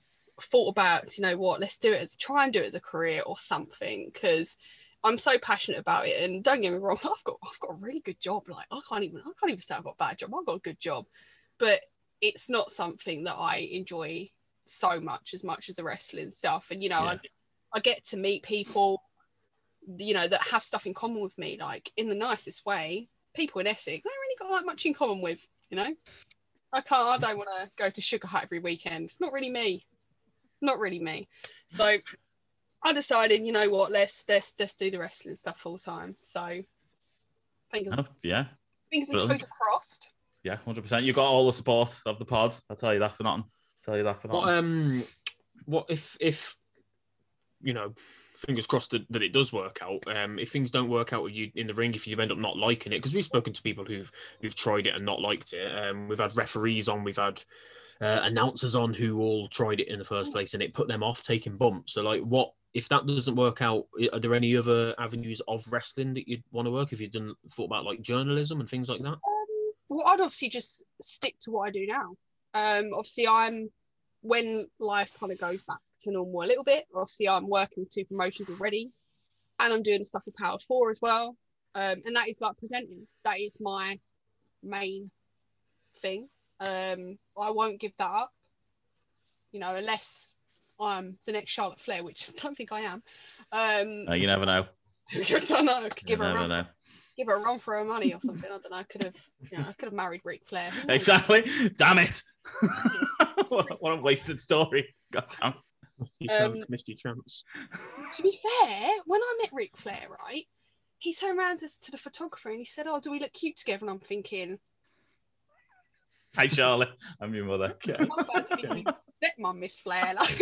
thought about, you know what, let's do it as try and do it as a career or something, because I'm so passionate about it. And don't get me wrong, I've got I've got a really good job. Like I can't even I can't even say I've got a bad job. I've got a good job, but it's not something that I enjoy so much as much as the wrestling stuff. And you know, yeah. I I get to meet people, you know, that have stuff in common with me, like in the nicest way. People in Essex, I don't really got that much in common with, you know. I can't. I don't want to go to Sugar Hut every weekend. It's not really me. Not really me. So I decided, you know what, let's let's let's do the wrestling stuff full time. So fingers, oh, yeah, fingers and toes crossed. Yeah, one hundred percent. You got all the support of the pod. I'll tell you that for nothing. I'll tell you that for nothing. What um, what if if you know, fingers crossed that, that it does work out. Um, if things don't work out with you in the ring, if you end up not liking it, because we've spoken to people who've who've tried it and not liked it. Um, we've had referees on, we've had uh, announcers on who all tried it in the first place, and it put them off taking bumps. So, like, what if that doesn't work out? Are there any other avenues of wrestling that you'd want to work? If you've done thought about like journalism and things like that? Um, well, I'd obviously just stick to what I do now. Um, obviously, I'm when life kind of goes back to normal a little bit. Obviously, I'm working with two promotions already, and I'm doing stuff with Power Four as well. Um, and that is like presenting. That is my main thing. Um, I won't give that up, you know, unless I'm the next Charlotte Flair, which I don't think I am. Um, uh, you never know. I don't know. I could give you her a never run. know. Give her a run for her money or something. I don't know. I could have, you know, I could have married Ric Flair. Exactly. Damn it! what, what a wasted story. God damn. Um, missed your chance. To be fair, when I met Ric Flair, right, he turned around to, to the photographer and he said, "Oh, do we look cute together?" And I'm thinking, "Hi, Charlotte. I'm your mother." Okay. I'm about to be stepmom, Miss Flair. Like,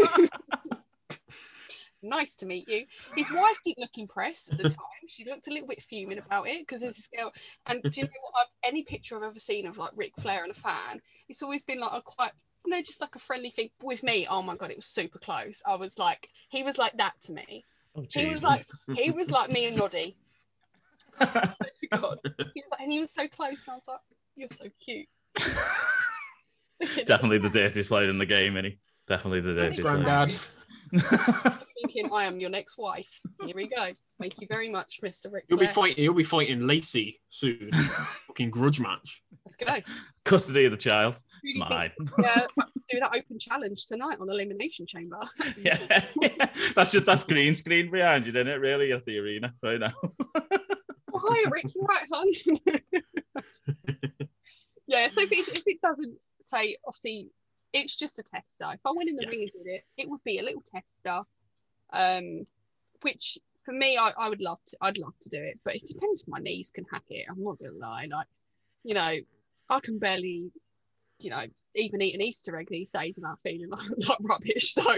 nice to meet you. His wife didn't look impressed at the time. She looked a little bit fuming about it because there's this girl. And do you know what? I've, any picture I've ever seen of like Ric Flair and a fan, it's always been like a quite, you know, just like a friendly thing. With me, oh my god, it was super close. I was like, he was like that to me. Oh, he was like, he was like me and Noddy. God. He was like, and he was so close, and I was like, "You're so cute." Definitely the dirtiest player in the game, isn't he? Definitely the dirtiest player. Granddad. I was thinking, I am your next wife. Here we go. Thank you very much, Mister Ric You'll Flair. be fighting. You'll be fighting Lacey soon. Fucking grudge match. Let's go. Custody of the child. Who It's do you mine. think, yeah, do that open challenge tonight on Elimination Chamber. yeah. yeah, that's just that's green screen behind you, isn't it? Really, at the arena right now. Oh, hi, Rick. You're right, hon. Yeah. So if it, if it doesn't say, obviously, it's just a tester. If I went in the Yeah. ring and did it, it would be a little tester. Um, which for me, I, I would love to. I'd love to do it, but it depends if my knees can hack it. I'm not gonna lie. Like, you know, I can barely, you know, even eat an Easter egg these days without feeling like, like rubbish. So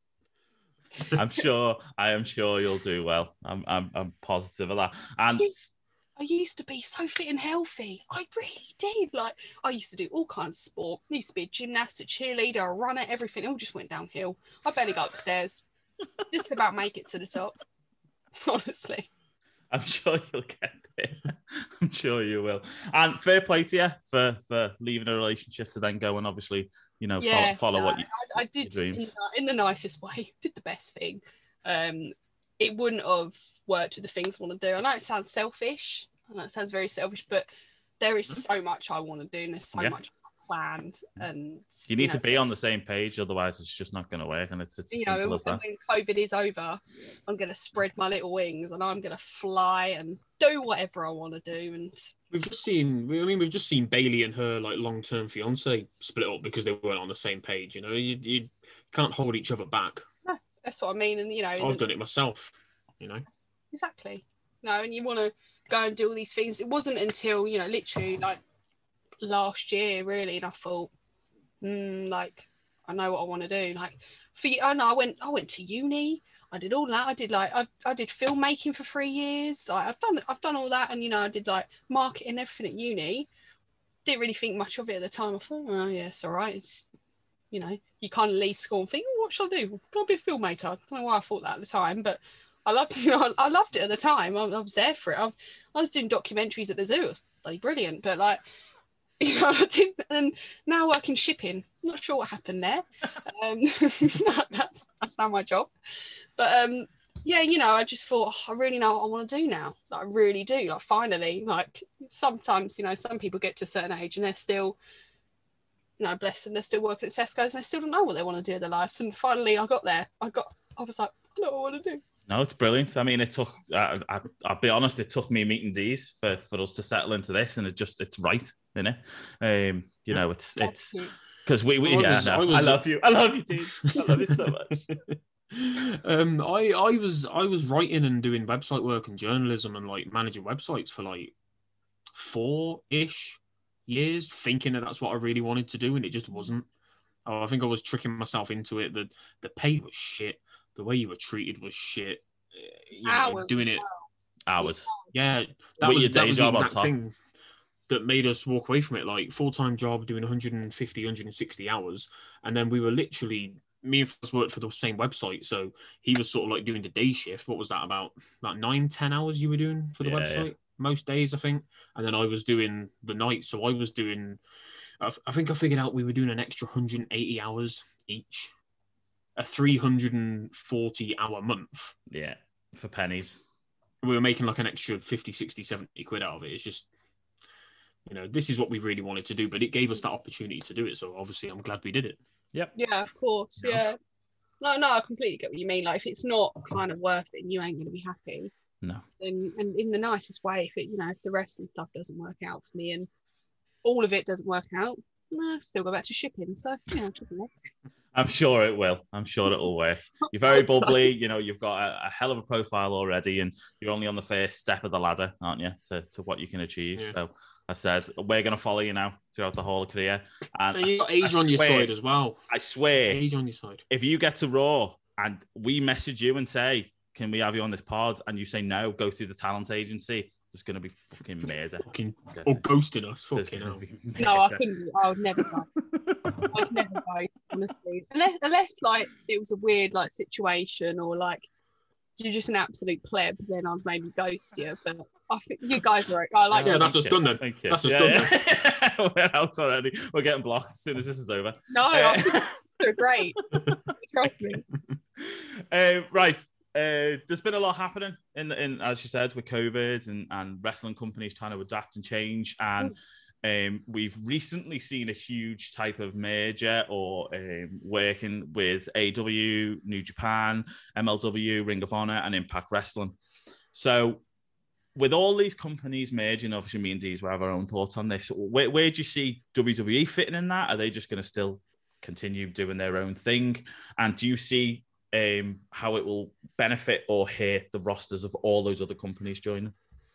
I'm sure. I am sure you'll do well. I'm. I'm. I'm positive of that. And I used to be so fit and healthy. I really did. Like, I used to do all kinds of sport. I used to be a gymnast, a cheerleader, a runner, everything. It all just went downhill. I barely got upstairs. Just about make it to the top. Honestly. I'm sure you'll get there. I'm sure you will. And fair play to you for, for leaving a relationship to then go and obviously, you know, Yeah, follow, follow no, what you I, I did in, the- in the nicest way. Did the best thing. Um, it wouldn't have worked with the things I want to do. I know it sounds selfish. I know it sounds very selfish, but there is so much I want to do, and there's so Yeah. much planned. And You need know, to be on the same page, otherwise it's just not going to work. And it's, it's as you know, simple when, as that. when COVID is over, I'm going to spread my little wings and I'm going to fly and do whatever I want to do. And We've just seen. I mean, we've just seen Bailey and her like long-term fiance split up because they weren't on the same page. You know, you you can't hold each other back. no, that's what I mean. And you know, I've done it myself. You know. exactly. No, and you want to go and do all these things. It wasn't until, you know, literally like last year, really, and I thought, hmm, like, I know what I want to do. Like, for I know I went, I went to uni. I did all that. I did like, I, I did filmmaking for three years. Like, I've done, I've done all that, and you know, I did like marketing and everything at uni. Didn't really think much of it at the time. I thought, oh yeah, it's all right. It's, you know, you kind of leave school and think, oh, what should I do? Gotta be a filmmaker. I don't know why I thought that at the time, but I loved, you know, I loved it at the time. I, I was there for it. I was, I was doing documentaries at the zoo. It was bloody brilliant. But like, You know, I didn't, and now I work in shipping. Not sure what happened there. Um, that's that's now my job. But um, yeah, you know, I just thought oh, I really know what I want to do now. Like, I really do. Like finally, like sometimes, you know, some people get to a certain age and they're still, you know, bless them, they're still working at Tesco's and they still don't know what they want to do in their lives. And finally, I got there. I got. I was like, I know what I want to do. No, it's brilliant. I mean, it took, I, I, I'll be honest, it took me meeting Dees for, for us to settle into this, and it just, it's right, isn't it? Um, you know, it's, it's, because we, we, yeah, I, no, I, I love you. I love you, Dees. I love you so much. um, I, I was, I was writing and doing website work and journalism and like managing websites for like four-ish years, thinking that that's what I really wanted to do, and it just wasn't. Oh, I think I was tricking myself into it. The, the pay was shit. The way you were treated was shit. You know, Hours. Doing it hours. Yeah, that With was, your day that was the job on exact top. thing that made us walk away from it. Like full-time job, doing one hundred fifty, one hundred sixty hours, and then we were literally. Me and Fuzz worked for the same website, so he was sort of like doing the day shift. What was that about? About nine, ten hours you were doing for the Yeah, website yeah. most days, I think. And then I was doing the night, so I was doing. I, I think I figured out we were doing an extra one hundred eighty hours each. A three hundred forty hour month. Yeah, for pennies. We were making like an extra fifty, sixty, seventy quid out of it. It's just, you know, this is what we really wanted to do, but it gave us that opportunity to do it. So obviously I'm glad we did it. Yep. Yeah, of course. No. Yeah. No, no, I completely get what you mean. Like, if it's not kind of worth it and you ain't going to be happy, No. then, and in the nicest way, if it, you know, if the rest and stuff doesn't work out for me and all of it doesn't work out, nah, still go back to shipping. So, yeah, shipping it. I'm sure it will. I'm sure it'll work. You're very bubbly. You know, you've got a, a hell of a profile already, and you're only on the first step of the ladder, aren't you, to, to what you can achieve? Yeah. So I said, we're going to follow you now throughout the whole career. And And you got I, age I on your swear- side as well. I swear, Age on your side. if you get to Raw and we message you and say, can we have you on this pod? And you say no, go through the talent agency. There's going to be fucking murder. Fucking, or ghosting us. There's Fucking gonna hell. be No, I murder. couldn't do I would never go. I'd never go, honestly. Unless, unless, like, it was a weird, like, situation or, like, you're just an absolute pleb, then I'd maybe ghost you. But I think you guys are, I like Yeah, you. that's us done then. Thank you. That's us Yeah, done yeah. We're out already. We're getting blocked as soon as this is over. No, I think they're great. Trust me. Uh, right. Uh, there's been a lot happening in, the, in as you said, with COVID and, and wrestling companies trying to adapt and change. And um, we've recently seen a huge type of merger or um, working with A E W, New Japan, M L W, Ring of Honor, and Impact Wrestling. So with all these companies merging, obviously me and Dees will have our own thoughts on this. Where, where do you see W W E fitting in that? Are they just going to still continue doing their own thing? And do you see um, how it will benefit or hurt the rosters of all those other companies joining?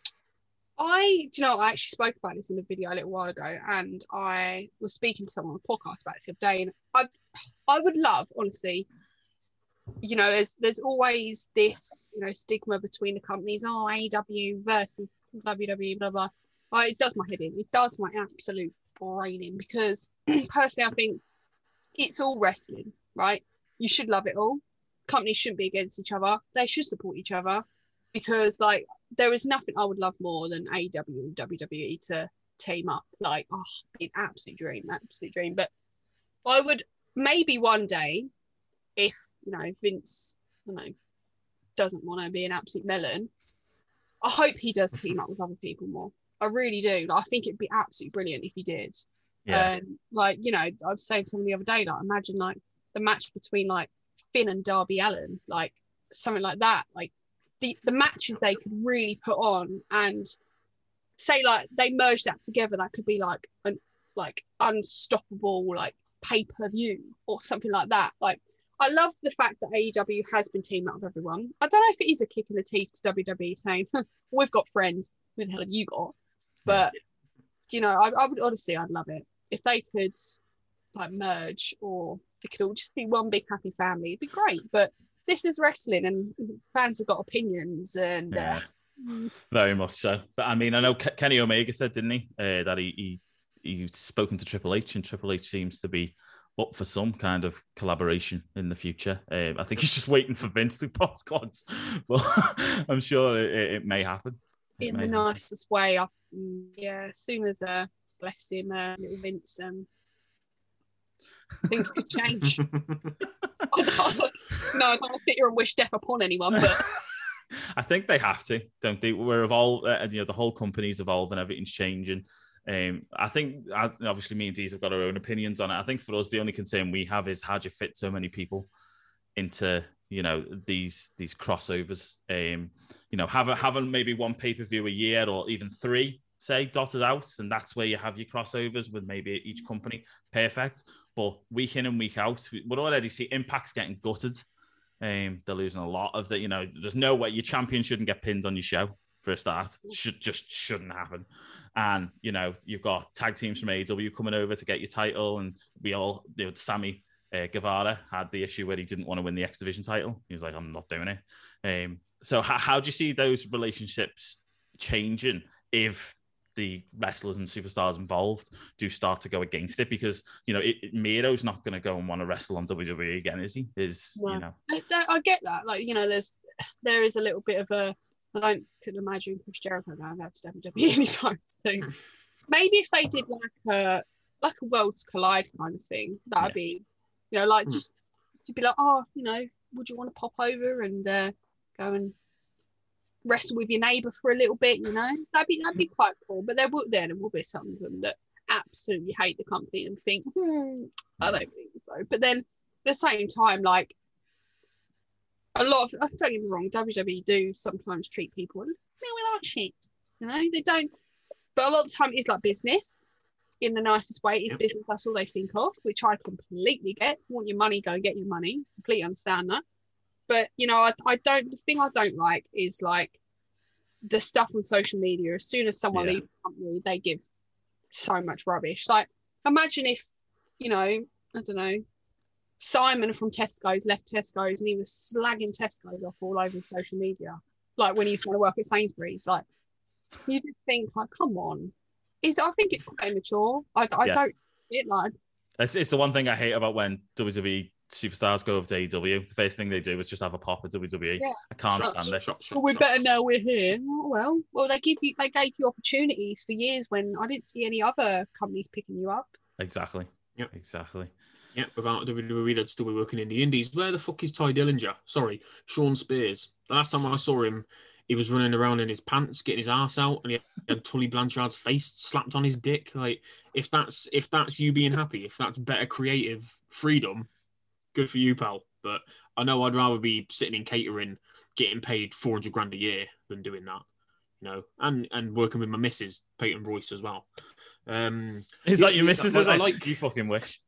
I, do you know, I actually spoke about this in a video a little while ago, and I was speaking to someone on a podcast about it the other day, and I, I would love, honestly, you know, there's, there's always this, you know, stigma between the companies, oh, A E W versus W W E, blah, blah. Oh, it does my head in. It does my absolute brain in, because personally, I think it's all wrestling, right? You should love it all. Companies shouldn't be against each other. They should support each other, because, like, there is nothing I would love more than A E W and W W E to team up. Like, oh, be an absolute dream, absolute dream. But I would maybe one day, if, you know, Vince, you know, doesn't want to be an absolute melon, I hope he does team up with other people more. I really do. Like, I think it'd be absolutely brilliant if he did. Yeah. Um, like, you know, I was saying to someone the other day, like, imagine like the match between like Finn and Darby Allin, like something like that. Like the, the matches they could really put on, and say like they merge that together, that could be like an like unstoppable like pay-per-view or something like that. Like, I love the fact that A E W has been teaming up with everyone. I don't know if it is a kick in the teeth to W W E saying, we've got friends, who the hell have you got? But, you know, I, I would honestly, I'd love it. If they could, like, merge, or it could all just be one big happy family, it'd be great. But this is wrestling, and fans have got opinions, and... Yeah. Uh, Very much so. But I mean, I know Ke- Kenny Omega said, didn't he, uh, that he, he he's spoken to Triple H, and Triple H seems to be up for some kind of collaboration in the future. Um, I think he's just waiting for Vince to post cards, but I'm sure it, it may happen. It in may the happen. nicest way. I, yeah, as soon as uh, bless him, uh, little Vince. Um, things could change. I don't, no, I don't want to sit here and wish death upon anyone, but I think they have to, don't they? We're evolved, uh, you know, the whole company's evolving, everything's changing. Um, I think, obviously, me and Deez have got our own opinions on it. I think for us, the only concern we have is how do you fit so many people into, you know, these these crossovers? Um, you know, have a, having maybe one pay per view a year or even three, say, dotted out, and that's where you have your crossovers with maybe each company. Perfect. But week in and week out, we're already see Impact's getting gutted. Um, they're losing a lot of the, you know, there's no way your champion shouldn't get pinned on your show for a start. Should just shouldn't happen. And, you know, you've got tag teams from A E W coming over to get your title. And we all, you know, Sammy uh, Guevara had the issue where he didn't want to win the X Division title. He was like, I'm not doing it. Um, so how, how do you see those relationships changing if the wrestlers and superstars involved do start to go against it? Because, you know, it, it, Miro's not going to go and want to wrestle on W W E again, is he? Is, no. you know. I, I get that. Like, you know, there's, there is a little bit of a, I don't could imagine Chris Jericho going back to W W E anytime soon. Maybe if they did like a like a Worlds Collide kind of thing, that'd yeah. be, you know, like mm. just to be like, oh, you know, would you want to pop over and uh, go and wrestle with your neighbour for a little bit? You know, that'd be that'd be quite cool. But there will there will be some of them that absolutely hate the company and think, hmm, I don't think so. But then at the same time, like, a lot of, don't get me wrong, W W E do sometimes treat people, no, we like shit, you know, they don't, but a lot of the time it's like business in the nicest way. It's yep. business, that's all they think of, which I completely get. You want your money, go and get your money, completely understand that. But, you know, I, I don't, the thing I don't like is like the stuff on social media. As soon as someone yeah. leaves the company, they give so much rubbish. Like, imagine if, you know, I don't know, Simon from Tesco's left Tesco's and he was slagging Tesco's off all over social media, like when he's going to work at Sainsbury's. Like, you just think, like, come on. Is I think it's quite immature. I, I yeah. don't it like. It's, it's the one thing I hate about when W W E superstars go over to A E W. The first thing they do is just have a pop at W W E. Yeah. I can't shut, stand shut, it. Shut, well, we better know we're here. Oh, well, well, they give you, they gave you opportunities for years when I didn't see any other companies picking you up. Exactly. Yeah. Exactly. Yeah, without W W E, they'd still be working in the Indies. Where the fuck is Ty Dillinger? Sorry, Sean Spears. The last time I saw him, he was running around in his pants, getting his ass out, and he had Tully Blanchard's face slapped on his dick. Like, if that's if that's you being happy, if that's better creative freedom, good for you, pal. But I know I'd rather be sitting in catering, getting paid four hundred grand a year than doing that, you know, and and working with my missus, Peyton Royce, as well. Um, is that your missus? I, is I it? like you fucking wish.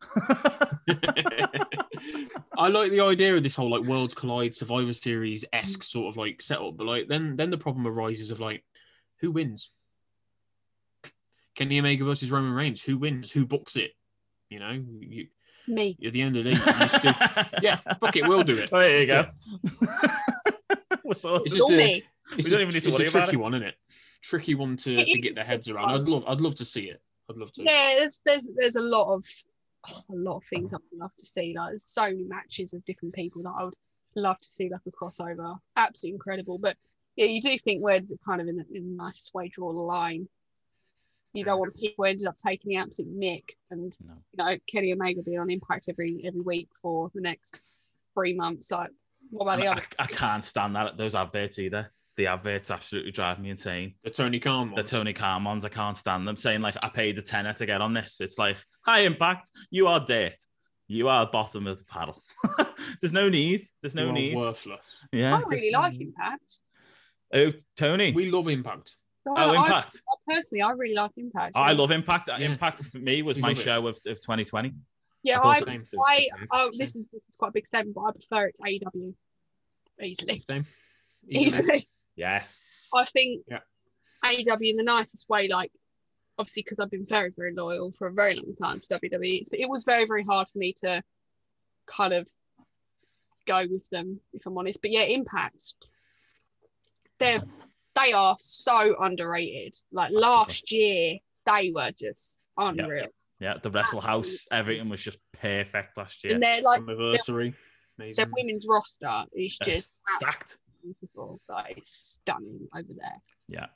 I like the idea of this whole like Worlds Collide Survivor Series esque sort of like setup, but like then then the problem arises of like who wins? Kenny Omega versus Roman Reigns. Who wins? Who books it? You know, you me. At the end of the day, you still, yeah, fuck it, we'll do it. Oh, there you go. What's all? It's just a, me. It's we don't a, even need to it's worry a about tricky it. one, isn't it? Tricky one to, it to get their heads around. I'd love, I'd love to see it. I'd love to. Yeah, there's there's there's a lot of oh, a lot of things I'd love to see. Like, there's so many matches of different people that I would love to see, like a crossover. Absolutely incredible. But yeah, you do think, where does it kind of in the, in the nicest way draw the line? You don't want people who ended up taking the absolute mick, and no. you know, Kenny Omega being on Impact every every week for the next three months. Like, what about I, the other? I, I can't stand that those adverts either. The adverts absolutely drive me insane. The Tony Khan ones. The Tony Khan ones, I can't stand them. Saying like, I paid a tenner to get on this. It's like, hi Impact, you are dirt. You are bottom of the paddle. There's no need. There's no you are need. Worthless. Yeah. I really like Impact. Oh, Tony. We love Impact. Oh, oh Impact. I, personally, I really like Impact. Oh, I love Impact. Yeah. Impact for me was we my show of, of twenty twenty. Yeah, I, I, I, I oh, this is, this is quite a big statement, but I prefer it to A E W. Easily. Same. Easily. Yes. I think yeah. A E W in the nicest way, like, obviously because I've been very, very loyal for a very long time to W W E, but it was very, very hard for me to kind of go with them, if I'm honest. But yeah, Impact, they're they are so underrated. Like last year, they were just unreal. Yeah, yeah the Wrestle House, everything was just perfect last year. And they're like anniversary, their, their women's roster is just stacked. Beautiful, like it's stunning over there. Yeah,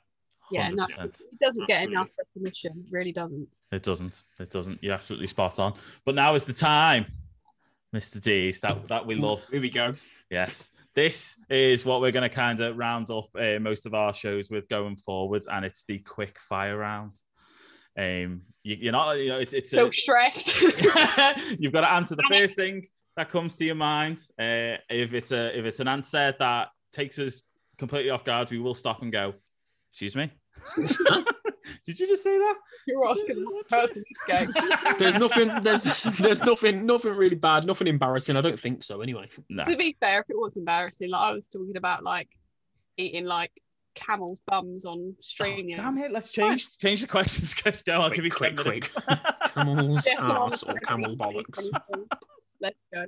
Yeah, no, one hundred percent. it doesn't get Absolutely. enough recognition. It really doesn't. It doesn't. It doesn't. You're absolutely spot on. But now is the time, Mister D's, that, that we love. Here we go. Yes. This is what we're going to kind of round up uh, most of our shows with going forwards, and it's the quick fire round. Um, you, you're not, you know, it, it's So a, stressed. you've got to answer the first thing that comes to your mind. Uh, if it's a if it's an answer that takes us completely off guard, we will stop and go. Excuse me. Did you just say that? You're asking the person this game. There's nothing. There's there's nothing. Nothing really bad. Nothing embarrassing. I don't think so. Anyway. No. To be fair, if it was embarrassing, like I was talking about, like eating like camels' bums on stream. Oh, damn it! Let's change change the questions, Chris. Go. I'll Quick, give you quick, ten minutes. Camel's Yes, I'm- ass or camel bollocks. Let's go.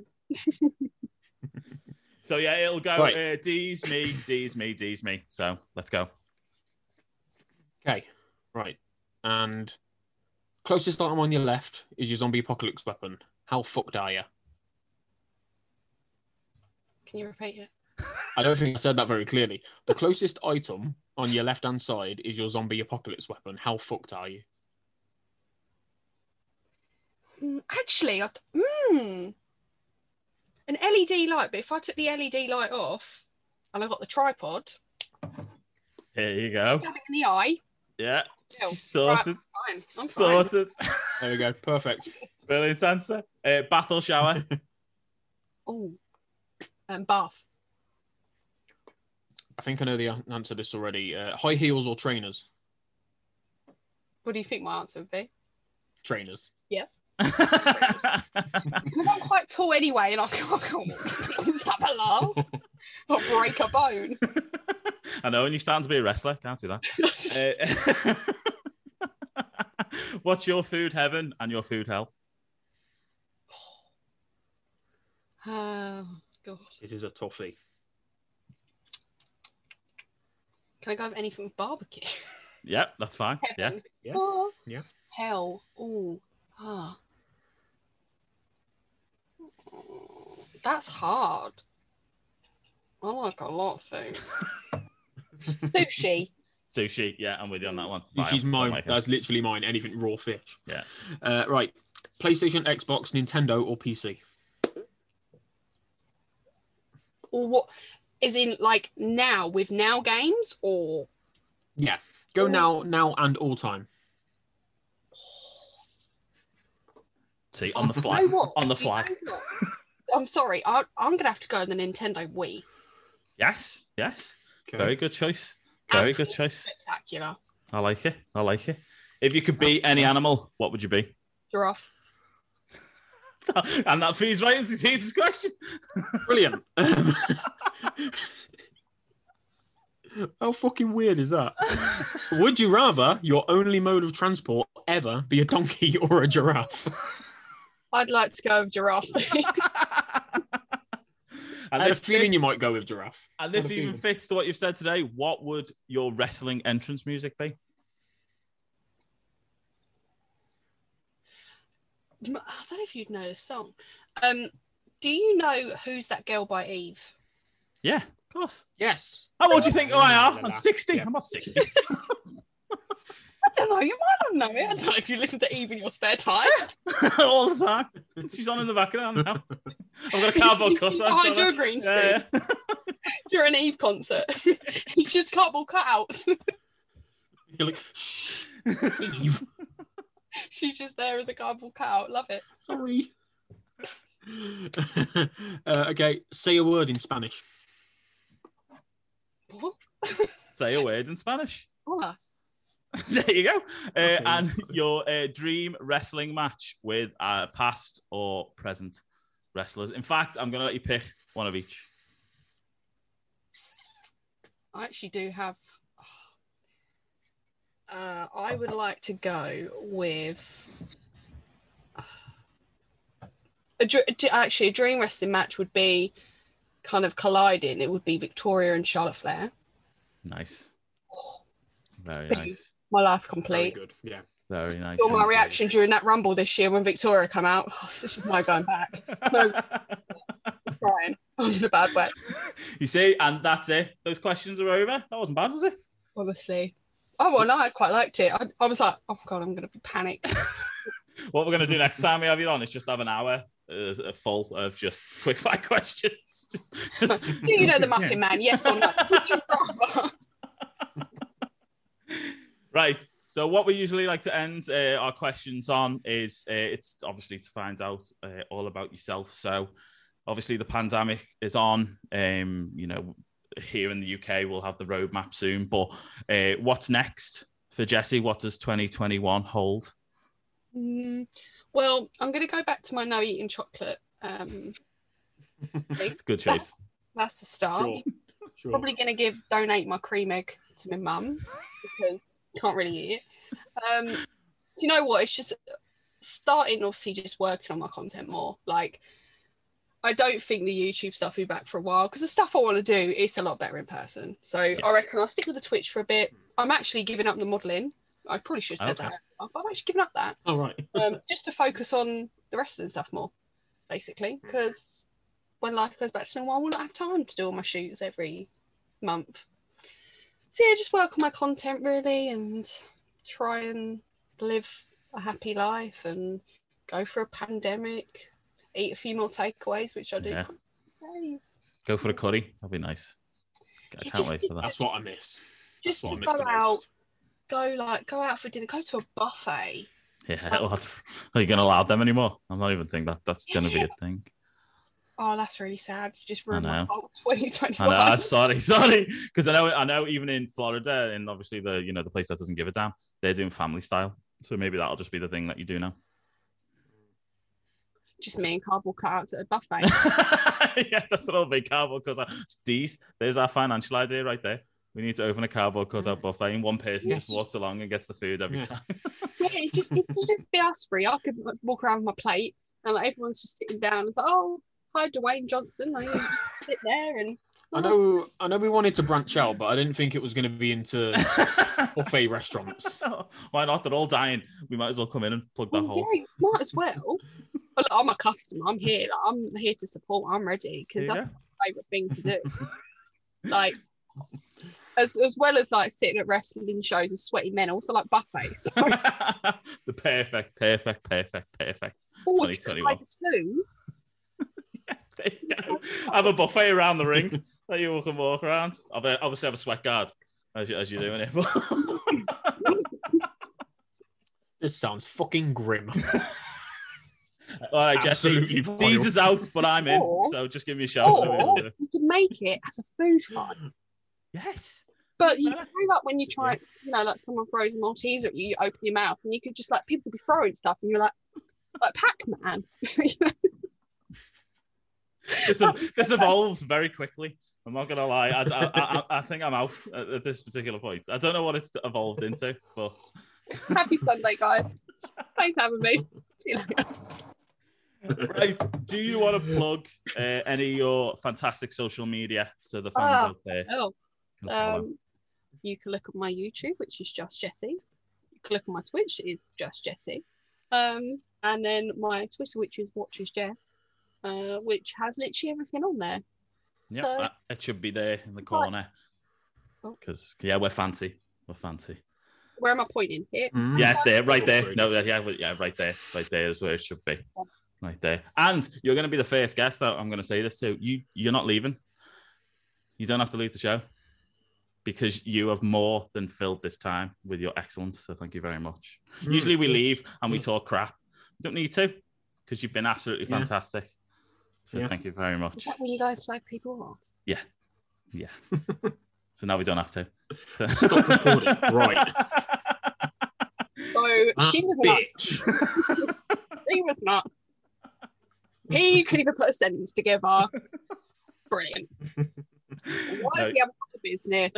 So yeah, it'll go. Right. Uh, D's me, D's me, D's me. So let's go. Okay. Right. And closest item on your left is your zombie apocalypse weapon. How fucked are you? Can you repeat it? I don't think I said that very clearly. The closest item on your left-hand side is your zombie apocalypse weapon. How fucked are you? Mm, Actually, I th- mm, an L E D light. But if I took the L E D light off and I got the tripod, Here you go. stabbing in the eye. Yeah, Ew. sorted. Fine, I'm fine. Sorted. There we go. Perfect. Brilliant answer. Uh, bath or shower? Oh, um, bath. I think I know the an- answer to this already. Uh, high heels or trainers? What do you think my answer would be? Trainers. Yes. Because I'm quite tall anyway, and I can't, I can't walk. Is that a laugh? I'll break a bone. I know, and you're starting to be a wrestler. Can't do that. Uh, what's your food heaven and your food hell? Oh, God. This is a toughie. Can I go with anything with barbecue? Yep, that's fine. Yeah. Heaven. Yeah. Oh, Yeah. hell. Oh. Ah. That's hard. I like a lot of food. Sushi. Sushi. Yeah, I'm with you on that one. She's Fine, mine. don't like it. That's literally mine. Anything raw fish. Yeah. Uh, right. PlayStation, Xbox, Nintendo, or P C? Or what? Is in like now with now games or Yeah. Go Ooh. now, now and all time. See, on the You flag. know what? On the Do you flag. know what? I'm sorry. I, I'm gonna have to go with the Nintendo Wii. Yes, yes. Okay. Very good choice. Very good Absolutely choice. Spectacular. I like it. I like it. If you could be any animal, what would you be? Giraffe. And that feeds right into Caesar's question. Brilliant. Um, How fucking weird is that? Would you rather your only mode of transport ever be a donkey or a giraffe? I'd like to go with giraffe. And I had a this, feeling this- you might go with giraffe. and this Had a even feeling. fits to what you've said today. What would your wrestling entrance music be? I don't know if you'd know this song. Um, do you know Who's That Girl by Eve? Yeah, of course. Yes. How old do you think oh, I am? La, la, I'm la. sixty. Yeah. I'm not sixty. I don't know. You might not know it. I don't know if you listen to Eve in your spare time. All the time. She's on in the background now. I've got a cardboard cutter. She's I'm behind trying your to- green screen Yeah, yeah. during an Eve concert. It's just cardboard cutouts. You're like, shh. Eve. She's just there as a cardboard cutout. Love it. Sorry. uh, okay, say a word in Spanish. What? Say a word in Spanish. Hola. There you go. Uh, Okay. and your uh, dream wrestling match with uh, past or present wrestlers. In fact, I'm going to let you pick one of each. I actually do have. Uh, I would like to go with. A, dr- d- actually, a dream wrestling match would be kind of colliding. It would be Victoria and Charlotte Flair. Nice. Very Big. nice. My life Very complete. good. Yeah. Very nice. Saw my reaction during that Rumble this year when Victoria came out. Oh, this is my going back. No. Crying. I was in a bad way. You see, and that's it. Those questions are over. That wasn't bad, was it? Honestly, Oh, well, no, I quite liked it. I, I was like, oh, God, I'm going to be panicked. What we're going to do next time we have you on is just have an hour uh, full of just quick fire questions. Just, just... Do you know the Muffin Man? Yes or no? Would you rather? Right. So what we usually like to end uh, our questions on is uh, it's obviously to find out uh, all about yourself. So obviously the pandemic is on. Um, you know, here in the U K we'll have the roadmap soon. But uh, what's next for Jessie? What does twenty twenty-one hold? Mm, well, I'm going to go back to my no eating chocolate. Um, Good choice. That's, that's the start. Sure. Sure. Probably going to give donate my cream egg to my mum because can't really eat it. Um, do you know what? It's just starting, obviously, just working on my content more. Like, I don't think the YouTube stuff will be back for a while because the stuff I want to do is a lot better in person. So yeah. I reckon I'll stick with the Twitch for a bit. I'm actually giving up the modelling. I probably should have said Okay. that. But I'm actually giving up that. All right. um, just to focus on the wrestling stuff more, basically. Because when life goes back to normal, I will not have time to do all my shoots every month. So yeah, just work on my content really and try and live a happy life and go for a pandemic, eat a few more takeaways, which I do Yeah. these days. Go for a curry. That'd be nice. I You can't just wait for that. That's what I miss. Just That's to what I go miss the out, most. go like go out for dinner, go to a buffet. Yeah. Well, that's- are you going to allow them anymore? I'm not even thinking that that's going to be a thing. Oh, that's really sad. You just ruined I my know. whole twenty twenty-one. I know. Sorry, sorry. Because I know, I know. Even in Florida, and obviously the you know the place that doesn't give a damn, they're doing family style. So maybe that'll just be the thing that you do now. Just me and cardboard cutouts at a buffet. Yeah, that's what it'll be. Cardboard cutout. These, there's our financial idea right there. We need to open a cardboard cutout buffet, and one person Yes. just walks along and gets the food every Yeah. time. Yeah, it's just it could just be us three. I could like, walk around with my plate and like everyone's just sitting down. It's like, oh, hi, Dwayne Johnson. Like, you sit there and I know, I know. We wanted to branch out, but I didn't think it was going to be into buffet restaurants. Why not? They're all dying. We might as well come in and plug that Well, hole. yeah, you might as well. But look, I'm a customer. I'm here. Like, I'm here to support. I'm ready because There that's you my favourite thing to do. Like, as as well as like sitting at wrestling shows with sweaty men, I also like buffets. So, The perfect, perfect, perfect, perfect. oh, twenty twenty-one. like two. There you go. Have a buffet around the ring that you can walk around. I'll be- obviously have a sweat guard as, you, as you're doing it. This sounds fucking grim. All right, Jesse. Absolutely vile. These is out, but I'm in. Or- So just give me a shout. Or you can make it as a food fight. Yes. But you know, like when you try, you know, like someone throws a Malteser at you, you open your mouth, and you could just like people could be throwing stuff, and you're like, like Pac-Man. You know? This, this evolves very quickly. I'm not gonna lie. I, I, I, I think I'm out at, at this particular point. I don't know what it's evolved into, but Happy Sunday, guys. Thanks for having me. See you later. right. Do you want to plug uh, any of your fantastic social media so the fans Oh, out there Oh, can follow? um, you can look at my YouTube, which is Just Jessie. You can look at my Twitch, it is Just Jessie. Um, and then my Twitter, which is Watches Jess, uh, which has literally everything on there. Yeah, so- that- it should be there in the corner. Oh. Because yeah, we're fancy. We're fancy. Where am I pointing? Here? Mm. Yeah, there, right there. Sorry. No, yeah, yeah, right there, right there is where it should be. Right there. And you're going to be the first guest that I'm going to say this to. You, you're not leaving. You don't have to leave the show because you have more than filled this time with your excellence. So thank you very much. Mm. Usually we leave and we Mm. talk crap. You don't need to because you've been absolutely Yeah. fantastic. So Yeah. thank you very much. Is that when you guys slag people off? Yeah. So now we don't have to. Stop recording. Right. So Ah, she was not. bitch. He was not. He couldn't even put a sentence together. Brilliant. Why No. is he having a business?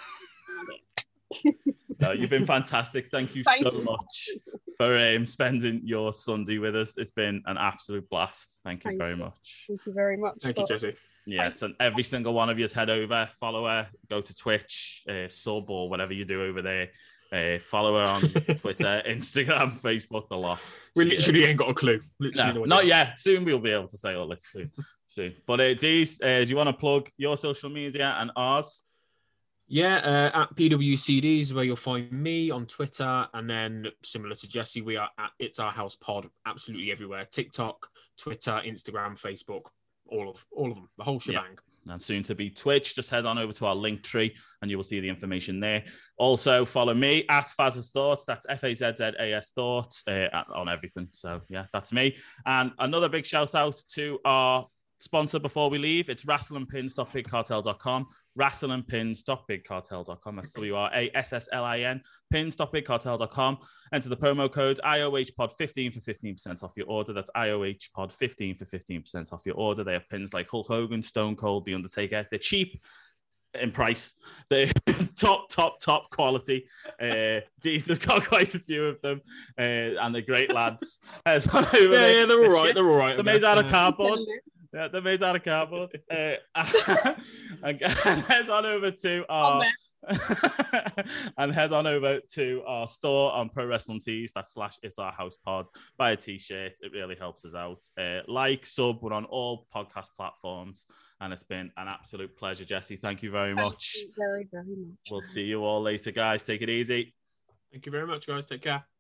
No, you've been fantastic. Thank you Thank so you. much for um, spending your Sunday with us. It's been an absolute blast. Thank you Thank very you. much. Thank you very much. Thank you, for- Jesse. Yes, and every single one of you head over, follow her, go to Twitch, uh, sub or whatever you do over there. Uh, follow her on Twitter, Instagram, Facebook, a lot. We She, uh, literally ain't got a clue. Literally No, no not idea. yet. Soon we'll be able to say all this. Soon, soon. But uh, Dees, uh, do you want to plug your social media and ours? Yeah, uh, at P W C D is where you'll find me on Twitter. And then similar to Jesse, we are at It's Our House Pod absolutely everywhere. TikTok, Twitter, Instagram, Facebook, all of all of them, the whole shebang. Yeah. And soon to be Twitch. Just head on over to our link tree and you will see the information there. Also, follow me at Faz's Thoughts. That's F A Z Z A S Thoughts uh, on everything. So, yeah, that's me. And another big shout out to our sponsor before we leave. It's wrestling pins dot big cartel dot com. wrestling pins dot big cartel dot com. That's W R A S S L I N. pins dot big cartel dot com. Enter the promo code I O H pod fifteen for fifteen percent off your order. That's I O H pod fifteen for fifteen percent off your order. They have pins like Hulk Hogan, Stone Cold, The Undertaker. They're cheap in price. They're top, top, top quality. Uh, Deez has got quite a few of them, uh, and they're great lads. Uh, so yeah, yeah, they're all right. Shit. They're all right. They're made out of cardboard. Yeah, they're made out of cardboard. Uh, and, and head on over to our and head on over to our store on Pro Wrestling Tees. That's slash It's Our House Pod. Buy a t-shirt. It really helps us out. Uh, like, sub. We're on all podcast platforms, and it's been an absolute pleasure, Jesse. Thank you very much. Thank you very, very much. We'll see you all later, guys. Take it easy. Thank you very much, guys. Take care.